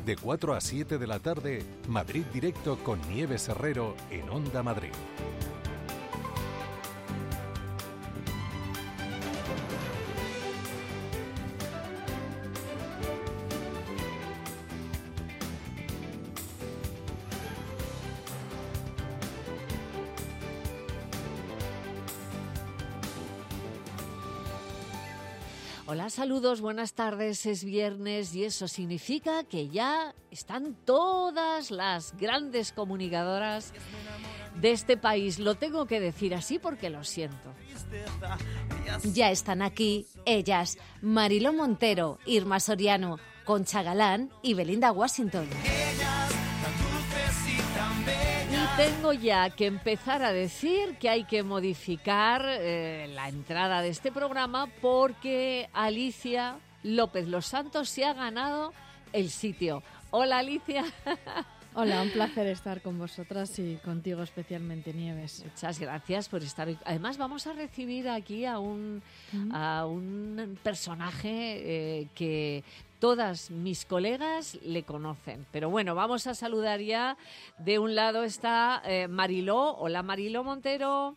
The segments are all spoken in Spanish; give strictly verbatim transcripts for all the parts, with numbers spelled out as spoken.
De cuatro a siete de la tarde, Madrid Directo con Nieves Herrero en Onda Madrid. Hola, saludos, buenas tardes, es viernes y eso significa que ya están todas las grandes comunicadoras de este país. Lo tengo que decir así porque lo siento. Ya están aquí ellas, Mariló Montero, Irma Soriano, Concha Galán y Belinda Washington. Y tengo ya que empezar a decir que hay que modificar eh, la entrada de este programa porque Alicia López Los Santos se ha ganado el sitio. Hola, Alicia. Hola, un placer estar con vosotras y contigo especialmente, Nieves. Muchas gracias por estar hoy. Además, vamos a recibir aquí a un, uh-huh. a un personaje eh, que todas mis colegas le conocen. Pero bueno, vamos a saludar ya. De un lado está eh, Mariló. Hola, Mariló Montero.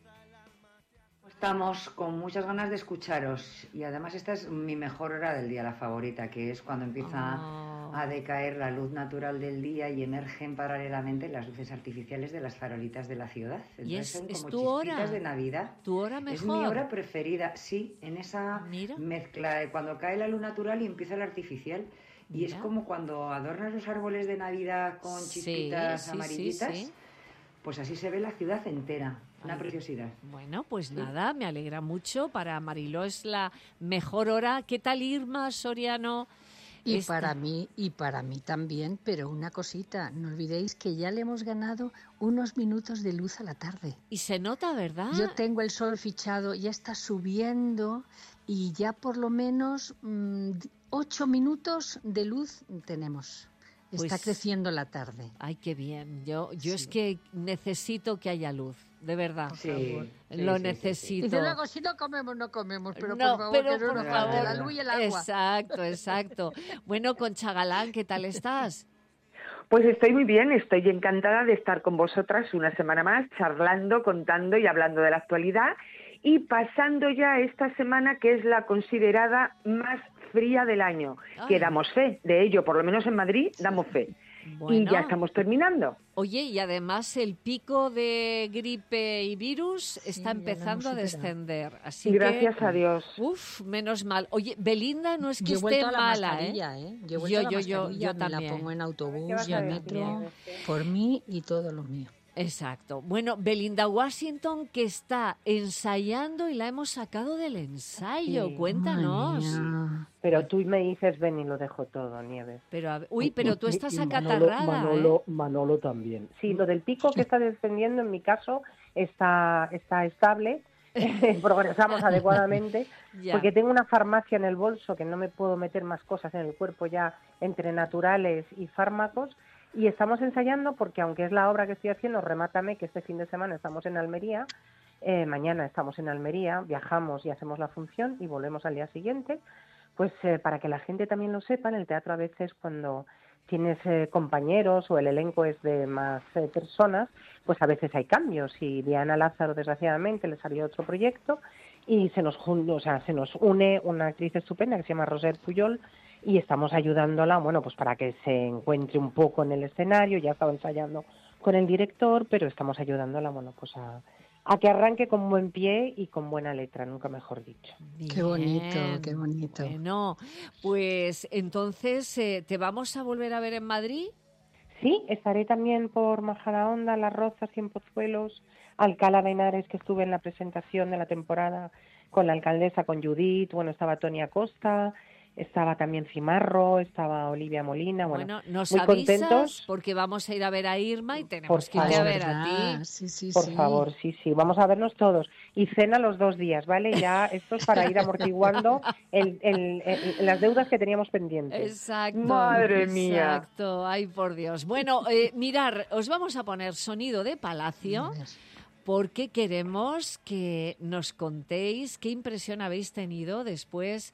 Estamos con muchas ganas de escucharos y además esta es mi mejor hora del día, la favorita, que es cuando empieza oh. a decaer la luz natural del día y emergen paralelamente las luces artificiales de las farolitas de la ciudad. Entonces ¿Y es, son es como tu chispitas hora? de Navidad. ¿Tu hora mejor? Es mi hora preferida, sí, en esa Mira. mezcla de cuando cae la luz natural y empieza la artificial. Y Mira. Es como cuando adornas los árboles de Navidad con chispitas sí, sí, amarillitas. Sí, sí. Pues así se ve la ciudad entera, una Ay, preciosidad. Bueno, pues sí. nada, me alegra mucho. Para Mariló es la mejor hora. ¿Qué tal, Irma Soriano? Y Esta... para mí, y para mí también, pero una cosita, no olvidéis que ya le hemos ganado unos minutos de luz a la tarde. Y se nota, ¿verdad? Yo tengo el sol fichado, ya está subiendo y ya por lo menos mmm, ocho minutos de luz tenemos. Está pues, creciendo la tarde. Ay, qué bien. Yo, yo sí. es que necesito que haya luz, de verdad. Sí, Lo sí, necesito. Sí, sí. Y luego, si no comemos, no comemos. Pero no, por favor, pero que no por nos favor. falte la luz y el agua. Exacto, exacto. Bueno, Concha Galán, ¿qué tal estás? Pues estoy muy bien, estoy encantada de estar con vosotras una semana más, charlando, contando y hablando de la actualidad y pasando ya esta semana que es la considerada más fría del año, Ay. que damos fe de ello, por lo menos en Madrid damos fe. Bueno. Y ya estamos terminando. Oye, y además el pico de gripe y virus sí, está empezando a descender. Así Gracias que, a Dios. Uf, menos mal. Oye, Belinda no es que yo esté a la mala, ¿eh? ¿eh? Yo, yo, yo, yo, yo, yo me también. la pongo en autobús y en metro, por mí y todo lo mío. Exacto. Bueno, Belinda Washington, que está ensayando y la hemos sacado del ensayo. Sí. Cuéntanos. Ay, pero tú me dices, ven y lo dejo todo, Nieves. Pero a ver, uy, pero tú estás Manolo, acatarrada, Manolo, ¿eh? Manolo también. Sí, lo del pico que está descendiendo, en mi caso, está, está estable. Progresamos adecuadamente. Ya. Porque tengo una farmacia en el bolso que no me puedo meter más cosas en el cuerpo ya entre naturales y fármacos. Y estamos ensayando porque, aunque es la obra que estoy haciendo, Remátame, que este fin de semana estamos en Almería, eh, mañana estamos en Almería, viajamos y hacemos la función y volvemos al día siguiente, pues eh, para que la gente también lo sepa, en el teatro a veces cuando tienes eh, compañeros o el elenco es de más eh, personas, pues a veces hay cambios. Y Diana Lázaro, desgraciadamente, le salió otro proyecto y se nos, o sea, se nos une una actriz estupenda que se llama Roser Puyol, y estamos ayudándola, bueno, pues para que se encuentre un poco en el escenario. Ya he estado ensayando con el director, pero estamos ayudándola, bueno, pues a, a que arranque con buen pie y con buena letra, nunca mejor dicho. Bien, qué bonito, qué bonito. Bueno, pues entonces, eh, ¿te vamos a volver a ver en Madrid? Sí, estaré también por Majadahonda, Las Rozas y en Pozuelos, Alcalá de Henares, que estuve en la presentación de la temporada con la alcaldesa, con Judith, bueno, estaba Tony Acosta, estaba también Cimarro, estaba Olivia Molina, bueno, bueno nos muy avisas contentos. Porque vamos a ir a ver a Irma y por tenemos que irte a ver a ti. Sí, sí, por sí. favor, sí, sí, vamos a vernos todos. Y cena los dos días, ¿vale? Ya esto es para ir amortiguando el, el, el, las deudas que teníamos pendientes. Exacto. Madre mía. Exacto, ay por Dios. Bueno, eh, mirar, os vamos a poner sonido de palacio. porque queremos que nos contéis qué impresión habéis tenido después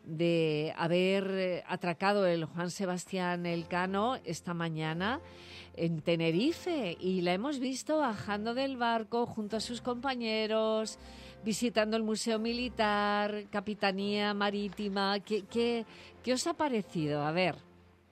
de haber atracado el Juan Sebastián Elcano esta mañana en Tenerife, y la hemos visto bajando del barco junto a sus compañeros, visitando el Museo Militar, Capitanía Marítima. ¿Qué, qué, qué os ha parecido? A ver.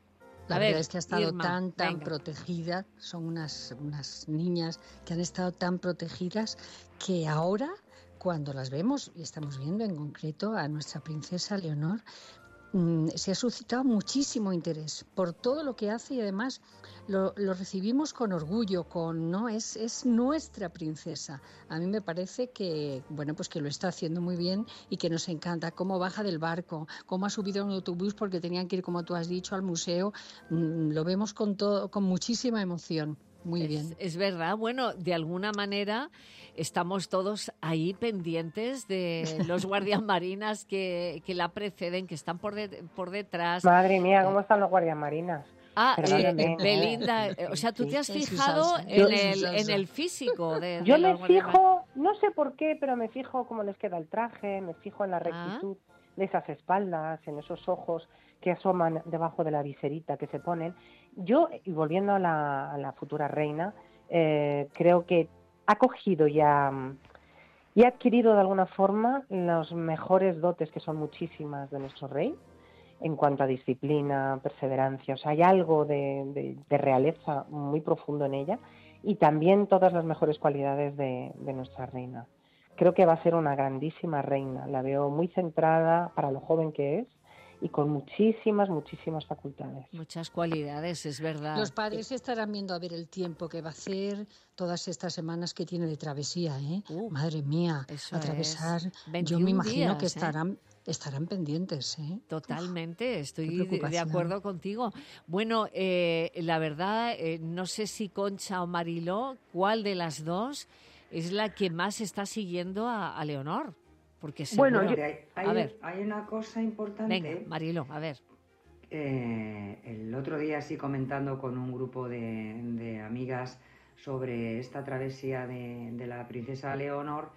La A verdad ver, es que ha estado Irma, tan, tan venga. protegida, son unas, unas niñas que han estado tan protegidas que ahora, cuando las vemos, y estamos viendo en concreto a nuestra princesa Leonor, mmm, se ha suscitado muchísimo interés por todo lo que hace, y además lo, lo recibimos con orgullo, con no es, es nuestra princesa. A mí me parece que, bueno, pues que lo está haciendo muy bien y que nos encanta cómo baja del barco, cómo ha subido a un autobús porque tenían que ir, como tú has dicho, al museo. Mmm, lo vemos con, todo, con muchísima emoción. Muy es, bien. Es verdad. Bueno, de alguna manera estamos todos ahí pendientes de los guardias marinas que, que la preceden, que están por, de, por detrás. Madre mía, ¿cómo están los guardias marinas? Ah, eh, ¿no? Belinda, eh, o sea, tú te has Sí, fijado en su en salsa. el, en el físico de, Yo de me los guardias marinas. fijo, no sé por qué, pero me fijo cómo les queda el traje, me fijo en la rectitud Ah. de esas espaldas, en esos ojos que asoman debajo de la viserita que se ponen. Yo, y volviendo a la, a la futura reina, eh, creo que ha cogido ya y ha adquirido de alguna forma los mejores dotes, que son muchísimas, de nuestro rey, en cuanto a disciplina, perseverancia. O sea, hay algo de, de, de realeza muy profundo en ella, y también todas las mejores cualidades de, de nuestra reina. Creo que va a ser una grandísima reina. La veo muy centrada para lo joven que es y con muchísimas, muchísimas facultades. Muchas cualidades, es verdad. Los padres estarán viendo a ver el tiempo que va a hacer todas estas semanas que tiene de travesía, ¿eh? Uh, Madre mía, eso atravesar. es Yo me imagino días, que ¿eh? estarán, estarán pendientes, ¿eh? Totalmente, Qué estoy de, de preocupación. acuerdo contigo. Bueno, eh, la verdad, eh, no sé si Concha o Mariló, ¿cuál de las dos es la que más está siguiendo a, a Leonor? Porque seguro... Bueno, yo, hay, hay, a ver, hay una cosa importante. venga, Mariló, a ver. Eh, el otro día, así comentando con un grupo de, de amigas sobre esta travesía de, de la princesa Leonor,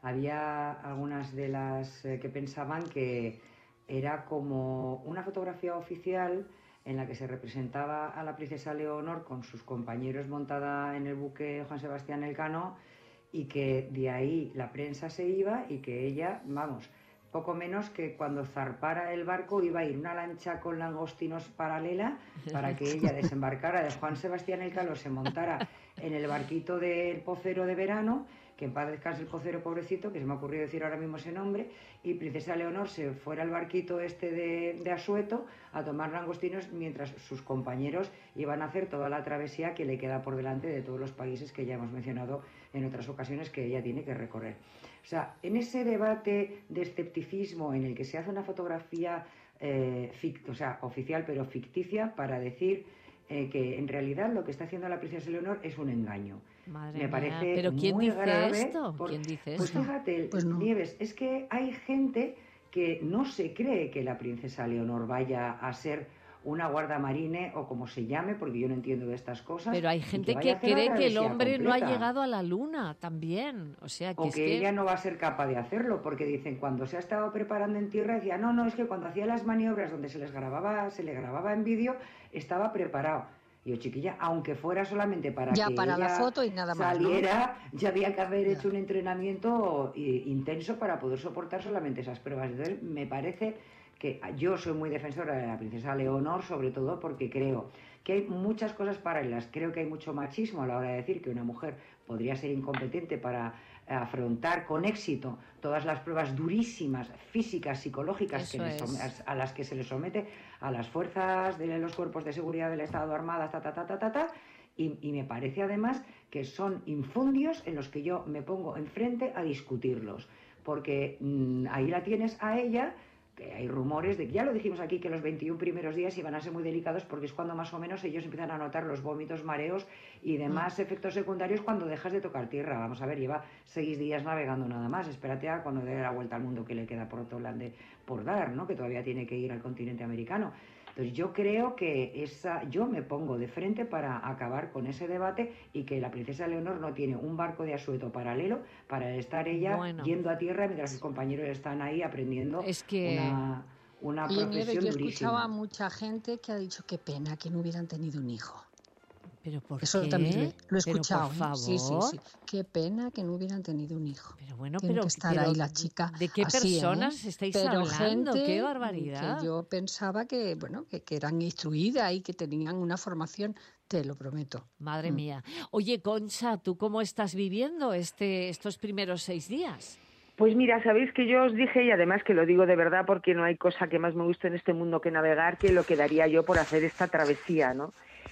había algunas de las eh, que pensaban que era como una fotografía oficial en la que se representaba a la princesa Leonor con sus compañeros montada en el buque Juan Sebastián Elcano, y que de ahí la prensa se iba y que ella, vamos, poco menos que cuando zarpara el barco iba a ir una lancha con langostinos paralela para que ella desembarcara de Juan Sebastián Elcano, se montara en el barquito del pocero de verano, que en paz descanse el pocero pobrecito, que se me ha ocurrido decir ahora mismo ese nombre, y princesa Leonor se fuera al barquito este de, de Asueto a tomar langostinos mientras sus compañeros iban a hacer toda la travesía que le queda por delante de todos los países que ya hemos mencionado en otras ocasiones que ella tiene que recorrer. O sea, en ese debate de escepticismo en el que se hace una fotografía eh, fict- o sea, oficial pero ficticia para decir eh, que en realidad lo que está haciendo la princesa Leonor es un engaño. Madre Me mía, parece ¿pero quién muy dice grave esto? por- ¿Quién dice Pues esto? fíjate, Pues no. Nieves, es que hay gente que no se cree que la princesa Leonor vaya a ser una guardamarine o como se llame, porque yo no entiendo de estas cosas. Pero hay y gente vaya que a hacer la cree que el travesía hombre no ha completa. llegado a la luna también. O sea, que O es que, que... ella no va a ser capaz de hacerlo, porque dicen, cuando se ha estado preparando en tierra, decía, no, no, es que cuando hacía las maniobras donde se les grababa, se le grababa en vídeo, estaba preparado. Y yo, chiquilla, aunque fuera solamente para Ya que para ella la foto y nada más, ¿no? saliera, ya había que haber Ya. hecho un entrenamiento eh, intenso para poder soportar solamente esas pruebas. Entonces, me parece que yo soy muy defensora de la princesa Leonor, sobre todo porque creo que hay muchas cosas paralelas. Creo que hay mucho machismo a la hora de decir que una mujer podría ser incompetente para afrontar con éxito todas las pruebas durísimas, físicas, psicológicas que Eso les, es. a las que se les somete a las fuerzas de los cuerpos de seguridad del Estado, armadas, ta, ta, ta, ta, ta, ta, y, y me parece además que son infundios en los que yo me pongo enfrente a discutirlos, porque mmm, ahí la tienes a ella, que hay rumores de que, ya lo dijimos aquí, que los veintiún primeros días iban a ser muy delicados porque es cuando más o menos ellos empiezan a notar los vómitos, mareos y demás efectos secundarios cuando dejas de tocar tierra. Vamos a ver, lleva seis días navegando nada más, espérate a cuando dé la vuelta al mundo que le queda por otro lado por dar, ¿no? Que todavía tiene que ir al continente americano. Entonces yo creo que esa, yo me pongo de frente para acabar con ese debate y que la princesa Leonor no tiene un barco de asueto paralelo para estar ella bueno. yendo a tierra mientras sus compañeros están ahí aprendiendo es que... una, una Oye, profesión Nieves, yo he durísima. escuchado a mucha gente que ha dicho qué pena que no hubieran tenido un hijo. ¿Pero por Eso qué? también lo he escuchado. Pero por favor. Sí, sí, sí. Qué pena que no hubieran tenido un hijo. Pero bueno, Tiene pero, que estar pero ahí la chica. ¿de qué así, personas ¿eh? estáis pero hablando? Gente ¡Qué barbaridad! Que yo pensaba que, bueno, que, que eran instruidas y que tenían una formación, te lo prometo. Madre mm. mía. Oye, Concha, ¿tú cómo estás viviendo este estos primeros seis días? Pues mira, sabéis que yo os dije, y además que lo digo de verdad porque no hay cosa que más me guste en este mundo que navegar, que lo que daría yo por hacer esta travesía, ¿no?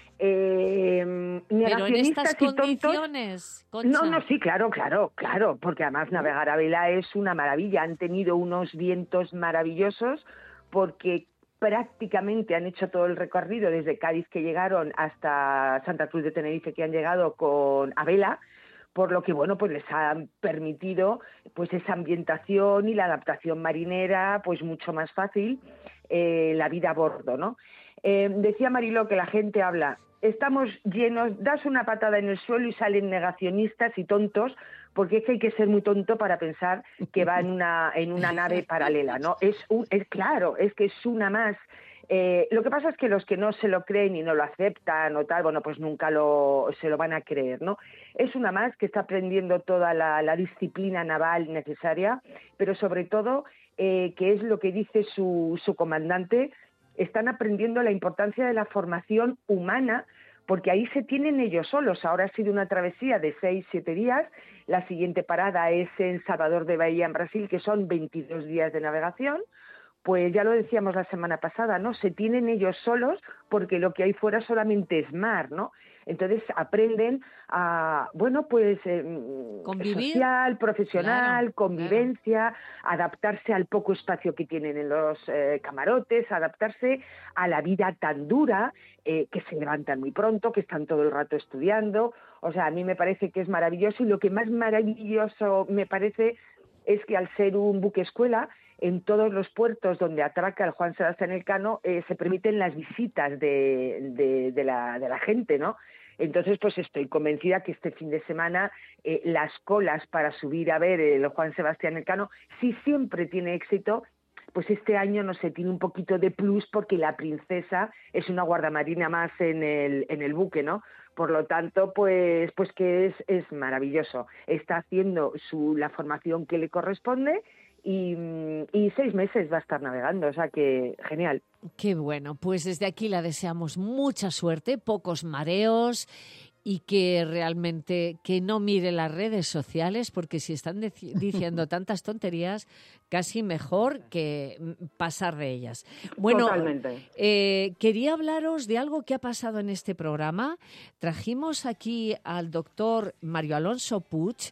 Eh, Pero en estas condiciones, Concha. No, no, sí, claro, claro, claro, porque además navegar a vela es una maravilla. Han tenido unos vientos maravillosos porque prácticamente han hecho todo el recorrido desde Cádiz que llegaron hasta Santa Cruz de Tenerife que han llegado con a vela, por lo que bueno pues les ha permitido pues esa ambientación y la adaptación marinera pues mucho más fácil, eh, la vida a bordo, ¿no? Eh, decía Mariló que la gente habla, estamos llenos, das una patada en el suelo y salen negacionistas y tontos, porque es que hay que ser muy tonto para pensar que va en una en una nave paralela, ¿no? Es un, es claro, es que es una más. Eh, lo que pasa es que los que no se lo creen y no lo aceptan o tal, bueno, pues nunca lo se lo van a creer, ¿no? Es una más que está aprendiendo toda la, la disciplina naval necesaria, pero sobre todo, eh, que es lo que dice su, su comandante, están aprendiendo la importancia de la formación humana, porque ahí se tienen ellos solos. Ahora ha sido una travesía de seis, siete días, la siguiente parada es en Salvador de Bahía, en Brasil, que son veintidós días de navegación. Pues ya lo decíamos la semana pasada, ¿no? Se tienen ellos solos porque lo que hay fuera solamente es mar, ¿no? Entonces aprenden a, bueno, pues eh, convivir, social, profesional, claro, convivencia, claro. Adaptarse al poco espacio que tienen en los eh, camarotes, adaptarse a la vida tan dura, eh, que se levantan muy pronto, que están todo el rato estudiando. O sea, a mí me parece que es maravilloso y lo que más maravilloso me parece es que al ser un buque escuela, en todos los puertos donde atraca el Juan Sebastián Elcano eh, se permiten las visitas de, de, de, la, de la gente, ¿no? Entonces, pues estoy convencida que este fin de semana eh, las colas para subir a ver el Juan Sebastián Elcano, si siempre tiene éxito, pues este año, no sé, tiene un poquito de plus porque la princesa es una guardamarina más en el, en el buque, ¿no? Por lo tanto, pues, pues que es, es maravilloso. Está haciendo su, la formación que le corresponde y, y seis meses va a estar navegando, o sea que genial. Qué bueno, pues desde aquí la deseamos mucha suerte, pocos mareos y que realmente que no mire las redes sociales porque si están deci- diciendo tantas tonterías, casi mejor que pasar de ellas. Bueno, Totalmente. Eh, quería hablaros de algo que ha pasado en este programa. Trajimos aquí al doctor Mario Alonso Puig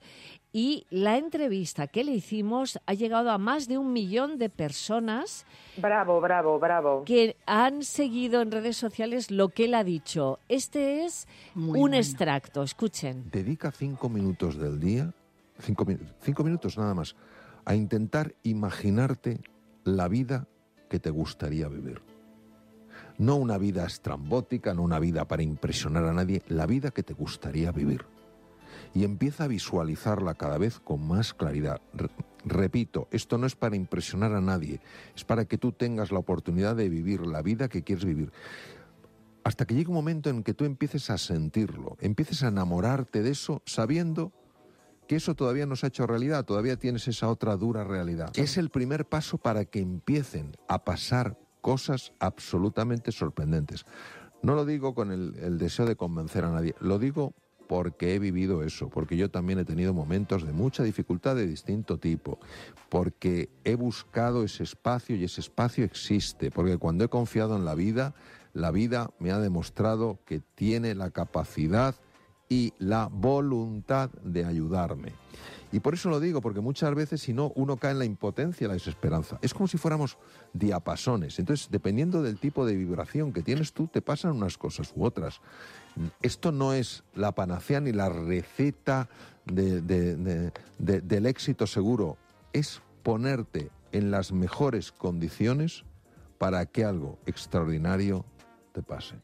y la entrevista que le hicimos ha llegado a más de un millón de personas. Bravo, bravo, bravo. Que han seguido en redes sociales lo que él ha dicho. Este es Muy un bueno. extracto, escuchen. Dedica cinco minutos del día, cinco, cinco minutos nada más, a intentar imaginarte la vida que te gustaría vivir. No una vida estrambótica, no una vida para impresionar a nadie, la vida que te gustaría vivir. Y empieza a visualizarla cada vez con más claridad. Re- repito, esto no es para impresionar a nadie, es para que tú tengas la oportunidad de vivir la vida que quieres vivir. Hasta que llegue un momento en que tú empieces a sentirlo, empieces a enamorarte de eso, sabiendo que eso todavía no se ha hecho realidad, todavía tienes esa otra dura realidad. Es el primer paso para que empiecen a pasar cosas absolutamente sorprendentes. No lo digo con el, el deseo de convencer a nadie, lo digo porque he vivido eso, porque yo también he tenido momentos de mucha dificultad de distinto tipo, porque he buscado ese espacio y ese espacio existe, porque cuando he confiado en la vida, la vida me ha demostrado que tiene la capacidad y la voluntad de ayudarme. Y por eso lo digo, porque muchas veces si no, uno cae en la impotencia y la desesperanza. Es como si fuéramos diapasones. Entonces, dependiendo del tipo de vibración que tienes tú, te pasan unas cosas u otras. Esto no es la panacea ni la receta de, de, de, de, del éxito seguro. Es ponerte en las mejores condiciones para que algo extraordinario te pase.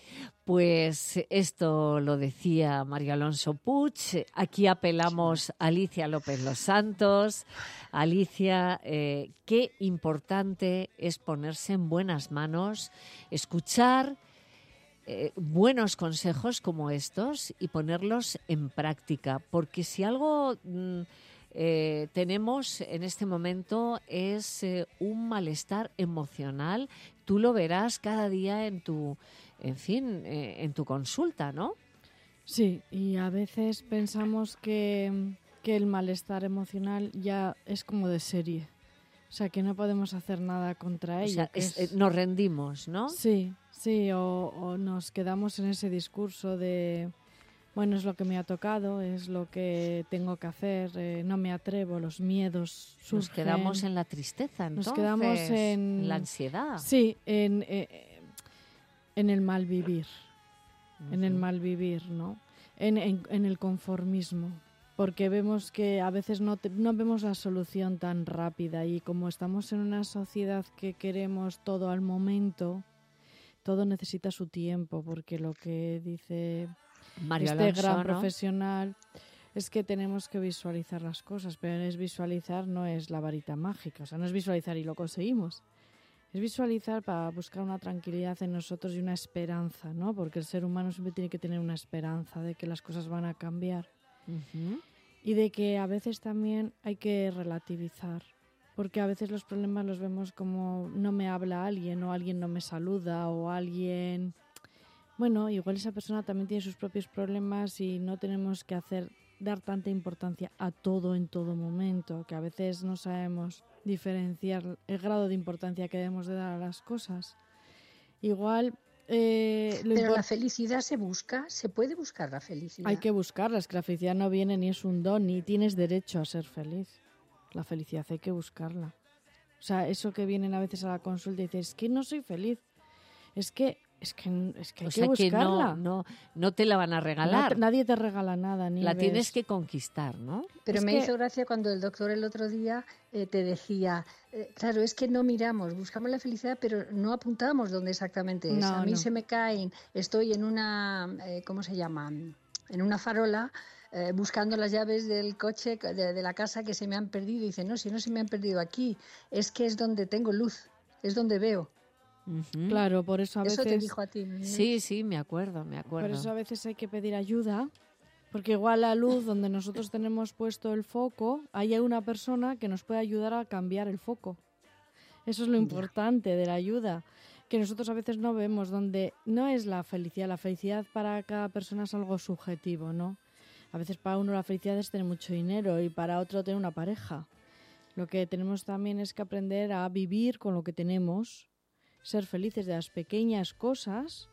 Pues esto lo decía Mario Alonso Puig. Aquí apelamos a Alicia López Los Santos. Alicia, eh, qué importante es ponerse en buenas manos, escuchar eh, buenos consejos como estos y ponerlos en práctica. Porque si algo mm, eh, tenemos en este momento es eh, un malestar emocional, tú lo verás cada día en tu... En fin, eh, en tu consulta, ¿no? Sí, y a veces pensamos que, que el malestar emocional ya es como de serie. O sea, que no podemos hacer nada contra ello. O sea, es, es... nos rendimos, ¿no? Sí, sí, o, o nos quedamos en ese discurso de, bueno, es lo que me ha tocado, es lo que tengo que hacer, eh, no me atrevo, los miedos surgen. Nos quedamos en la tristeza, entonces, nos quedamos en la ansiedad. Sí, en... Eh, en el mal vivir, uh-huh. en el mal vivir, ¿no? En, en, en el conformismo, porque vemos que a veces no, te, no vemos la solución tan rápida y como estamos en una sociedad que queremos todo al momento, todo necesita su tiempo, porque lo que dice Mario este Alonso, gran ¿no? profesional es que tenemos que visualizar las cosas, pero es visualizar, no es la varita mágica, o sea, no es visualizar y lo conseguimos. Es visualizar para buscar una tranquilidad en nosotros y una esperanza, ¿no? Porque el ser humano siempre tiene que tener una esperanza de que las cosas van a cambiar. Uh-huh. Y de que a veces también hay que relativizar. Porque a veces los problemas los vemos como no me habla alguien, o alguien no me saluda, o alguien... Bueno, igual esa persona también tiene sus propios problemas y no tenemos que hacer dar tanta importancia a todo en todo momento, que a veces no sabemos diferenciar el grado de importancia que debemos de dar a las cosas. Igual... Eh, Pero import- la felicidad se busca, se puede buscar la felicidad. Hay que buscarla, es que la felicidad no viene ni es un don, ni tienes derecho a ser feliz. La felicidad hay que buscarla. O sea, eso que vienen a veces a la consulta y dices, es que no soy feliz, es que es que, es que hay o que sea buscarla. Que no, no, no te la van a regalar. No, nadie te regala nada. Ni la ves. Tienes que conquistar, ¿no? Pero es me que... hizo gracia cuando el doctor el otro día eh, te decía, eh, claro, es que no miramos, buscamos la felicidad, pero no apuntamos dónde exactamente es. No, a mí no. se me caen, estoy en una, eh, ¿cómo se llama? En una farola, eh, buscando las llaves del coche, de, de la casa que se me han perdido. Y dice, no, si no se me han perdido aquí, es que es donde tengo luz, es donde veo. Uh-huh. Claro, por eso a eso veces... te dijo a ti, ¿no? Sí, sí, me acuerdo, me acuerdo. Por eso a veces hay que pedir ayuda, porque igual la luz donde nosotros tenemos puesto el foco, hay una persona que nos puede ayudar a cambiar el foco. Eso es lo importante de la ayuda, que nosotros a veces no vemos, donde no es la felicidad. La felicidad para cada persona es algo subjetivo, ¿no? A veces para uno la felicidad es tener mucho dinero y para otro tener una pareja. Lo que tenemos también es que aprender a vivir con lo que tenemos, ser felices de las pequeñas cosas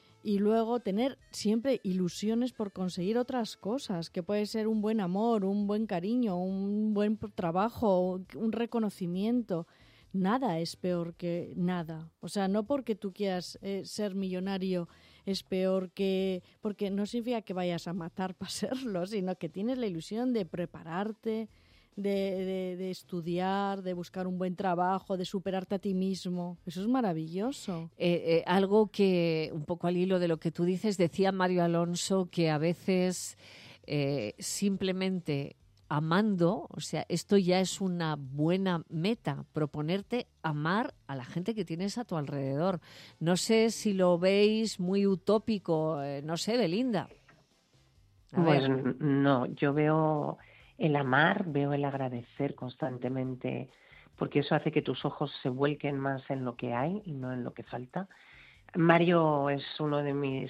y luego tener siempre ilusiones por conseguir otras cosas, que puede ser un buen amor, un buen cariño, un buen trabajo, un reconocimiento. Nada es peor que nada. O sea, no porque tú quieras eh, ser millonario es peor que... Porque no significa que vayas a matar para serlo, sino que tienes la ilusión de prepararte, De, de, de estudiar, de buscar un buen trabajo, de superarte a ti mismo. Eso es maravilloso. Eh, eh, algo que, un poco al hilo de lo que tú dices, decía Mario Alonso que a veces eh, simplemente amando, o sea, esto ya es una buena meta, proponerte amar a la gente que tienes a tu alrededor. No sé si lo veis muy utópico, eh, no sé, Belinda. A pues ver. No, yo veo... El amar, veo el agradecer constantemente, porque eso hace que tus ojos se vuelquen más en lo que hay y no en lo que falta. Mario es uno de mis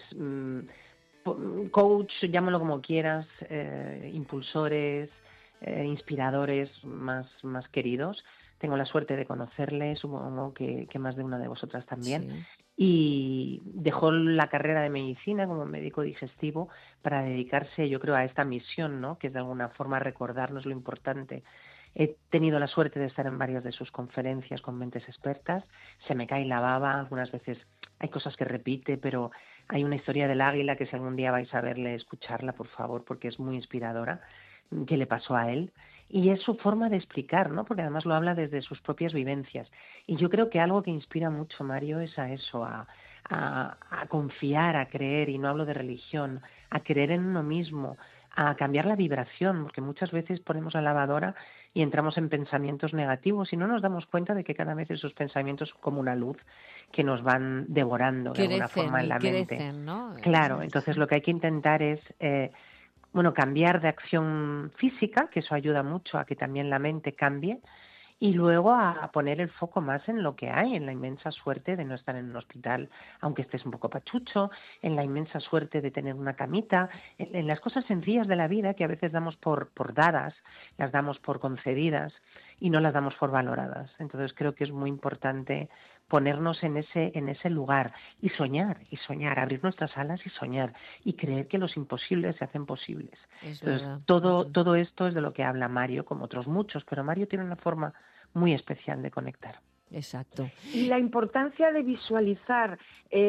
mmm, coach, llámalo como quieras, eh, impulsores, eh, inspiradores más, más queridos. Tengo la suerte de conocerle, supongo que, que más de una de vosotras también. Sí. Y dejó la carrera de medicina como médico digestivo para dedicarse, yo creo, a esta misión, ¿no? Que es de alguna forma recordarnos lo importante. He tenido la suerte de estar en varias de sus conferencias con mentes expertas. Se me cae la baba, algunas veces hay cosas que repite, pero hay una historia del águila que si algún día vais a verle, escucharla, por favor, porque es muy inspiradora, que le pasó a él. y es su forma de explicar, ¿no? Porque además lo habla desde sus propias vivencias. Y yo creo que algo que inspira mucho, Mario, es a eso, a, a, a confiar, a creer, y no hablo de religión, a creer en uno mismo, a cambiar la vibración, porque muchas veces ponemos la lavadora y entramos en pensamientos negativos y no nos damos cuenta de que cada vez esos pensamientos son como una luz que nos van devorando de alguna forma en la mente. ¿No? Claro, entonces lo que hay que intentar es eh, bueno, cambiar de acción física, que eso ayuda mucho a que también la mente cambie, y luego a poner el foco más en lo que hay, en la inmensa suerte de no estar en un hospital, aunque estés un poco pachucho, en la inmensa suerte de tener una camita, en, en las cosas sencillas de la vida que a veces damos por, por dadas, las damos por concedidas y no las damos por valoradas. Entonces creo que es muy importante ponernos en ese, en ese lugar y soñar, y soñar, abrir nuestras alas y soñar, y creer que los imposibles se hacen posibles. Es Entonces, verdad. todo, todo esto es de lo que habla Mario, como otros muchos, pero Mario tiene una forma muy especial de conectar. Exacto. Y la importancia de visualizar,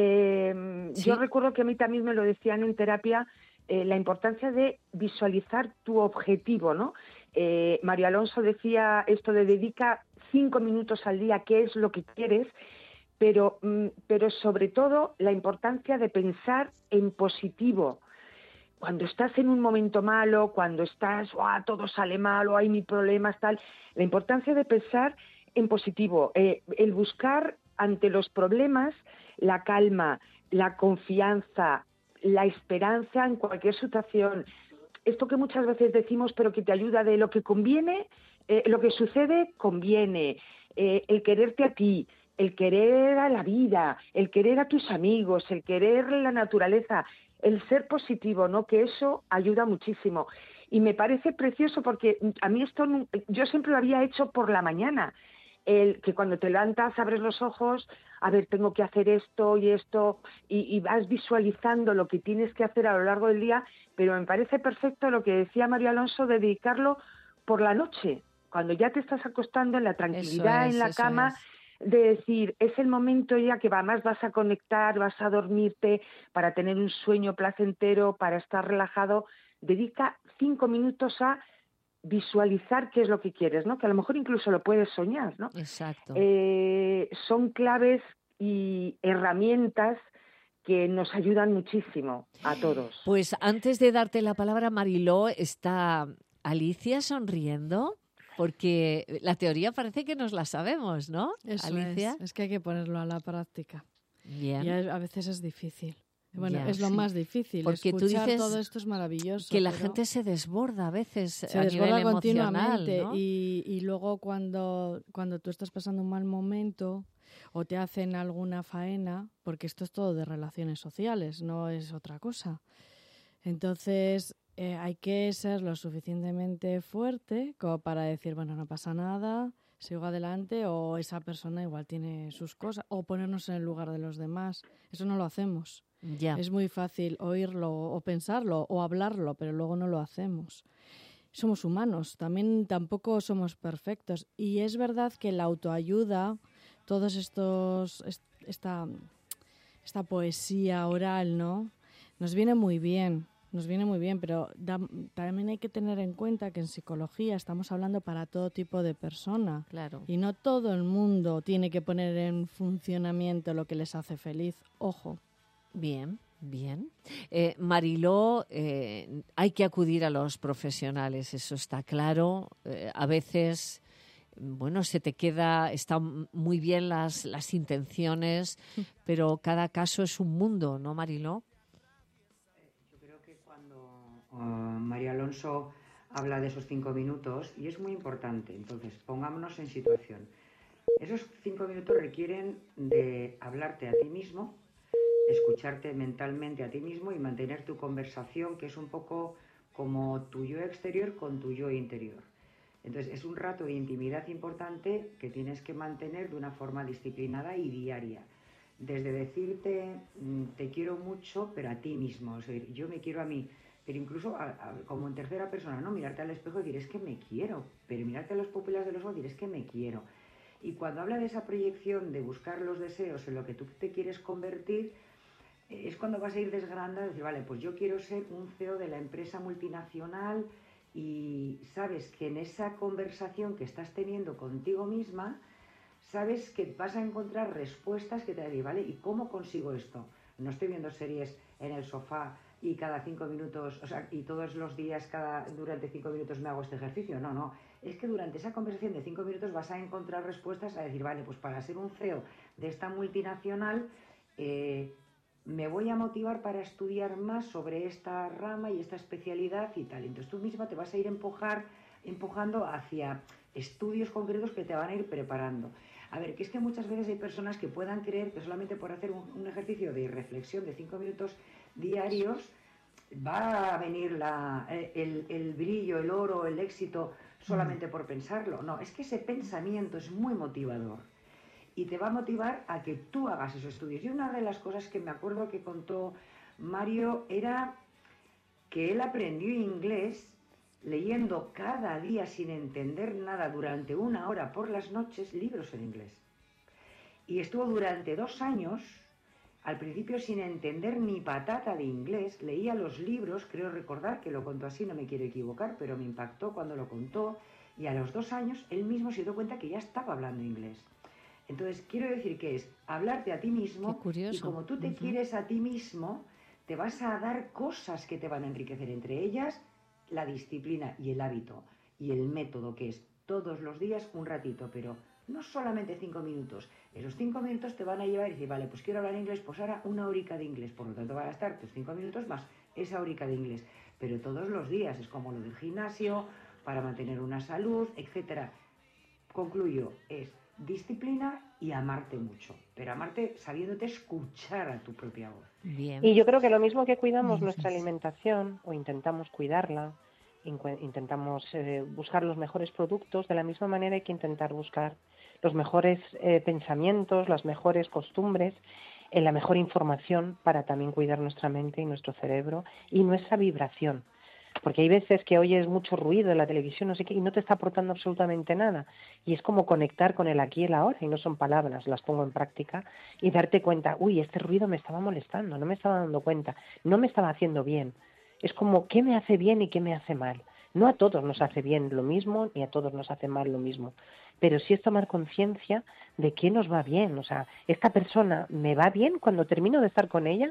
eh, ¿Sí? Yo recuerdo que a mí también me lo decían en terapia, eh, la importancia de visualizar tu objetivo, ¿no? Eh, Mario Alonso decía esto de dedica cinco minutos al día, qué es lo que quieres, pero, pero sobre todo la importancia de pensar en positivo. Cuando estás en un momento malo, cuando estás, oh, todo sale mal, o hay mi problemas, tal, la importancia de pensar en positivo, eh, el buscar ante los problemas la calma, la confianza, la esperanza en cualquier situación. Esto que muchas veces decimos, pero que te ayuda de lo que conviene, eh, lo que sucede conviene, eh, el quererte a ti, el querer a la vida, el querer a tus amigos, el querer la naturaleza, el ser positivo, ¿no? Que eso ayuda muchísimo. Y me parece precioso porque a mí esto, yo siempre lo había hecho por la mañana, el que cuando te levantas, abres los ojos, a ver, tengo que hacer esto y esto, y, y vas visualizando lo que tienes que hacer a lo largo del día, pero me parece perfecto lo que decía Mario Alonso, de dedicarlo por la noche, cuando ya te estás acostando en la tranquilidad, es, en la cama, es. de decir, es el momento ya que además vas a conectar, vas a dormirte para tener un sueño placentero, para estar relajado. Dedica cinco minutos a visualizar qué es lo que quieres, ¿no? Que a lo mejor incluso lo puedes soñar, ¿no? Exacto. Eh, son claves y herramientas que nos ayudan muchísimo a todos. Pues antes de darte la palabra, Mariló, ¿está Alicia sonriendo? Porque la teoría parece que nos la sabemos, ¿no? Eso Alicia. Es, es que hay que ponerlo a la práctica. Bien. Y a, a veces es difícil. Bueno, Ya, es lo sí. más difícil. Porque Escuchar tú dices todo esto es maravilloso. que la pero gente se desborda a veces se a desborda nivel continuamente, emocional, ¿no? y, y luego cuando, cuando tú estás pasando un mal momento o te hacen alguna faena, porque esto es todo de relaciones sociales, no es otra cosa. Entonces eh, hay que ser lo suficientemente fuerte como para decir, bueno, no pasa nada, sigo adelante, o esa persona igual tiene sus cosas, o ponernos en el lugar de los demás. Eso no lo hacemos. Ya. Es muy fácil oírlo o pensarlo o hablarlo, pero luego no lo hacemos. Somos humanos, también tampoco somos perfectos. Y es verdad que la autoayuda, todos estos, esta, esta poesía oral, ¿no? Nos viene muy bien, nos viene muy bien, pero da, también hay que tener en cuenta que en psicología estamos hablando para todo tipo de persona. Claro. Y no todo el mundo tiene que poner en funcionamiento lo que les hace feliz. Ojo. Bien, bien. Eh, Mariló, eh, hay que acudir a los profesionales, eso está claro. Eh, a veces, bueno, se te queda, están muy bien las, las intenciones, pero cada caso es un mundo, ¿no, Mariló? Yo creo que cuando uh, María Alonso habla de esos cinco minutos, y es muy importante, entonces pongámonos en situación. Esos cinco minutos requieren de hablarte a ti mismo, escucharte mentalmente a ti mismo y mantener tu conversación, que es un poco como tu yo exterior con tu yo interior. Entonces es un rato de intimidad importante que tienes que mantener de una forma disciplinada y diaria. Desde decirte te quiero mucho, pero a ti mismo, o sea, yo me quiero a mí, pero incluso a, a, como en tercera persona, ¿no? Mirarte al espejo y decir es que me quiero, pero mirarte a las pupilas de los ojos y decir es que me quiero. Y cuando habla de esa proyección de buscar los deseos en lo que tú te quieres convertir, es cuando vas a ir desgranando y decir, vale, pues yo quiero ser un C E O de la empresa multinacional y sabes que en esa conversación que estás teniendo contigo misma, sabes que vas a encontrar respuestas que te van a decir, ¿vale? ¿Y cómo consigo esto? No estoy viendo series en el sofá y cada cinco minutos, o sea, y todos los días, cada durante cinco minutos me hago este ejercicio. No, no. Es que durante esa conversación de cinco minutos vas a encontrar respuestas a decir, vale, pues para ser un C E O de esta multinacional, eh, me voy a motivar para estudiar más sobre esta rama y esta especialidad y tal. Entonces tú misma te vas a ir empujar, empujando hacia estudios concretos que te van a ir preparando. A ver, que es que muchas veces hay personas que puedan creer que solamente por hacer un, un ejercicio de reflexión de cinco minutos diarios va a venir la, el, el brillo, el oro, el éxito solamente por pensarlo. No, es que ese pensamiento es muy motivador y te va a motivar a que tú hagas esos estudios. Y una de las cosas que me acuerdo que contó Mario era que él aprendió inglés leyendo cada día sin entender nada durante una hora por las noches libros en inglés. Y estuvo durante dos años, al principio sin entender ni patata de inglés, leía los libros, creo recordar que lo contó así, no me quiero equivocar, pero me impactó cuando lo contó, y a los dos años él mismo se dio cuenta que ya estaba hablando inglés. Entonces, quiero decir que es hablarte a ti mismo, y como tú te uh-huh. quieres a ti mismo, te vas a dar cosas que te van a enriquecer, entre ellas la disciplina y el hábito y el método, que es todos los días un ratito, pero no solamente cinco minutos. Esos cinco minutos te van a llevar y decir, vale, pues quiero hablar inglés, pues ahora una horica de inglés, por lo tanto van a estar tus cinco minutos más esa horica de inglés, pero todos los días, es como lo del gimnasio, para mantener una salud, etcétera. Concluyo, es disciplina y amarte mucho, pero amarte sabiéndote escuchar a tu propia voz. Bien. Y yo creo que lo mismo que cuidamos nuestra alimentación, o intentamos cuidarla, intentamos eh, buscar los mejores productos, de la misma manera hay que intentar buscar los mejores eh, pensamientos, las mejores costumbres, eh, la mejor información para también cuidar nuestra mente y nuestro cerebro y nuestra vibración. Porque hay veces que oyes mucho ruido en la televisión, no sé qué, y no te está aportando absolutamente nada. Y es como conectar con el aquí y el ahora, y no son palabras, las pongo en práctica, y darte cuenta, uy, este ruido me estaba molestando, no me estaba dando cuenta, no me estaba haciendo bien. Es como, ¿qué me hace bien y qué me hace mal? No a todos nos hace bien lo mismo, ni a todos nos hace mal lo mismo. Pero sí es tomar conciencia de qué nos va bien. O sea, esta persona me va bien cuando termino de estar con ella,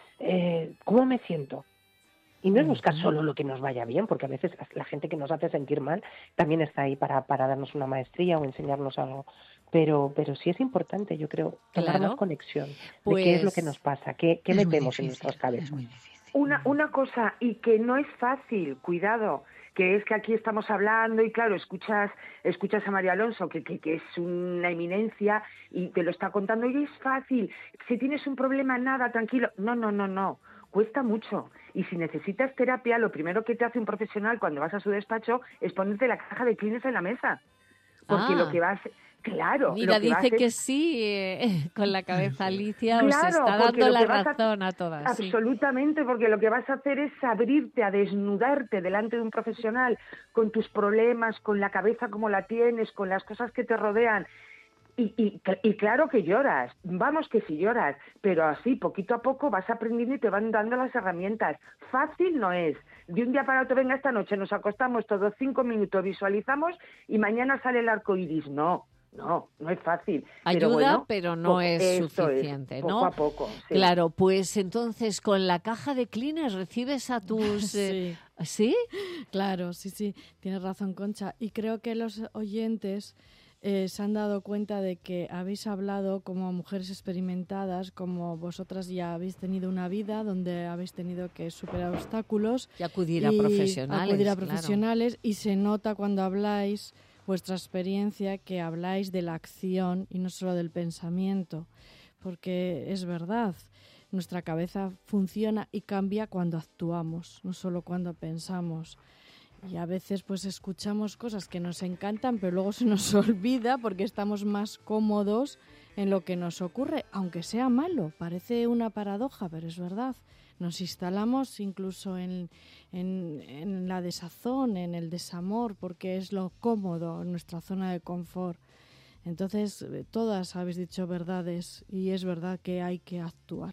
eh, ¿cómo me siento? Y no es buscar solo lo que nos vaya bien, porque a veces la gente que nos hace sentir mal también está ahí para, para darnos una maestría o enseñarnos algo. Pero, pero sí es importante, yo creo, tomar claro. más conexión pues... de qué es lo que nos pasa, qué, qué metemos en nuestras cabezas. Una, una cosa, y que no es fácil, cuidado, que es que aquí estamos hablando y claro, escuchas escuchas a Mario Alonso, que, que, que es una eminencia y te lo está contando, y es fácil, si tienes un problema, nada, tranquilo. No, no, no, no. Cuesta mucho. Y si necesitas terapia, lo primero que te hace un profesional cuando vas a su despacho es ponerte la caja de Kleenex en la mesa. Porque ah, lo que vas... Claro. Mira, lo que dice vas que es... sí, eh, con la cabeza Alicia, claro, os está dando la razón a, a todas. Absolutamente, sí. Porque lo que vas a hacer es abrirte, a desnudarte delante de un profesional con tus problemas, con la cabeza como la tienes, con las cosas que te rodean. Y, y, y claro que lloras, vamos que sí lloras, pero así poquito a poco vas aprendiendo y te van dando las herramientas. Fácil no es. De un día para otro, venga, esta noche nos acostamos todos cinco minutos, visualizamos y mañana sale el arco iris. No, no, no es fácil. Ayuda, pero, bueno, pero no poco, es suficiente, es, ¿no? Poco a poco. Sí. Claro, pues entonces con la caja de Kleenex recibes a tus... Eh... Sí. ¿Sí? Claro, sí, sí, tienes razón, Concha. Y creo que los oyentes... Eh, se han dado cuenta de que habéis hablado como mujeres experimentadas, como vosotras ya habéis tenido una vida donde habéis tenido que superar obstáculos y acudir a y profesionales, acudir a profesionales claro. Y se nota cuando habláis vuestra experiencia que habláis de la acción y no solo del pensamiento, porque es verdad, nuestra cabeza funciona y cambia cuando actuamos, no solo cuando pensamos. Y a veces pues escuchamos cosas que nos encantan, pero luego se nos olvida porque estamos más cómodos en lo que nos ocurre, aunque sea malo. Parece una paradoja, pero es verdad. Nos instalamos incluso en, en, en la desazón, en el desamor, porque es lo cómodo, en nuestra zona de confort. Entonces, todas habéis dicho verdades y es verdad que hay que actuar.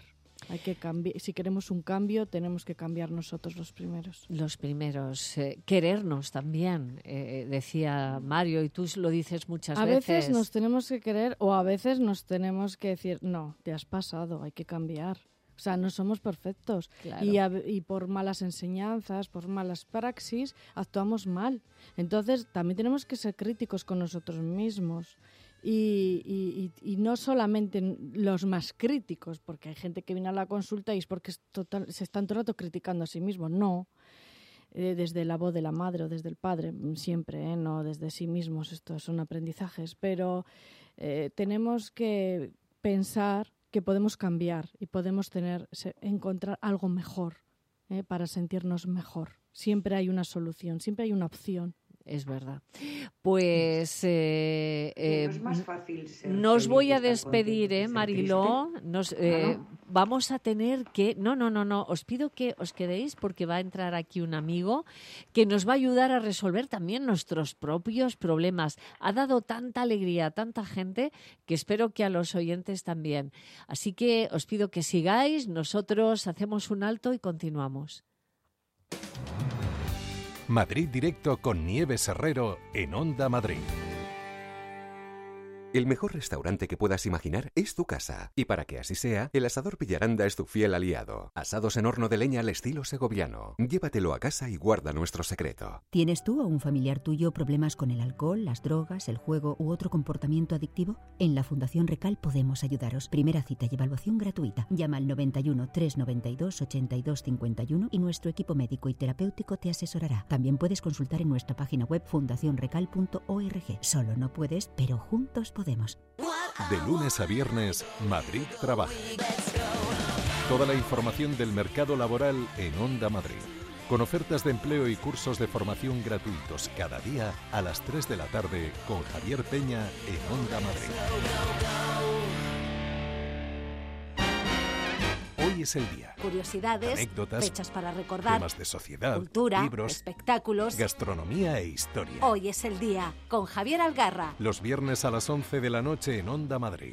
Hay que cambiar. Si queremos un cambio, tenemos que cambiar nosotros los primeros. Los primeros. Eh, querernos también, eh, decía Mario, y tú lo dices muchas a veces. A veces nos tenemos que querer o a veces nos tenemos que decir, no, te has pasado, hay que cambiar. O sea, no somos perfectos. Claro. Y, a, y por malas enseñanzas, por malas praxis, actuamos mal. Entonces, también tenemos que ser críticos con nosotros mismos. Y, y, y no solamente los más críticos, porque hay gente que viene a la consulta y es porque es total, se están todo el rato criticando a sí mismos. No, eh, desde la voz de la madre o desde el padre, siempre, ¿eh? No desde sí mismos. Estos son aprendizajes. Pero eh, tenemos que pensar que podemos cambiar y podemos tener encontrar algo mejor, ¿eh? Para sentirnos mejor. Siempre hay una solución, siempre hay una opción. Es verdad. Pues eh, eh, no es más fácil ser nos voy a despedir, ¿eh, Mariló? Nos, eh, ¿no? Vamos a tener que... No, no, no, no. Os pido que os quedéis porque va a entrar aquí un amigo que nos va a ayudar a resolver también nuestros propios problemas. Ha dado tanta alegría a tanta gente que espero que a los oyentes también. Así que os pido que sigáis. Nosotros hacemos un alto y continuamos. Madrid Directo con Nieves Herrero en Onda Madrid. El mejor restaurante que puedas imaginar es tu casa. Y para que así sea, el Asador Villaranda es tu fiel aliado. Asados en horno de leña al estilo segoviano. Llévatelo a casa y guarda nuestro secreto. ¿Tienes tú o un familiar tuyo problemas con el alcohol, las drogas, el juego u otro comportamiento adictivo? En la Fundación Recal podemos ayudaros. Primera cita y evaluación gratuita. Llama al noventa y uno, trescientos noventa y dos, ochenta y dos cincuenta y uno y nuestro equipo médico y terapéutico te asesorará. También puedes consultar en nuestra página web fundación recal punto org. Solo no puedes, pero juntos podemos. De lunes a viernes, Madrid Trabaja. Toda la información del mercado laboral en Onda Madrid. Con ofertas de empleo y cursos de formación gratuitos cada día a las tres de la tarde con Javier Peña en Onda Madrid. Hoy es el día. Curiosidades, anécdotas, fechas para recordar, temas de sociedad, cultura, libros, espectáculos, gastronomía e historia. Hoy es el día con Javier Algarra. Los viernes a las once de la noche en Onda Madrid.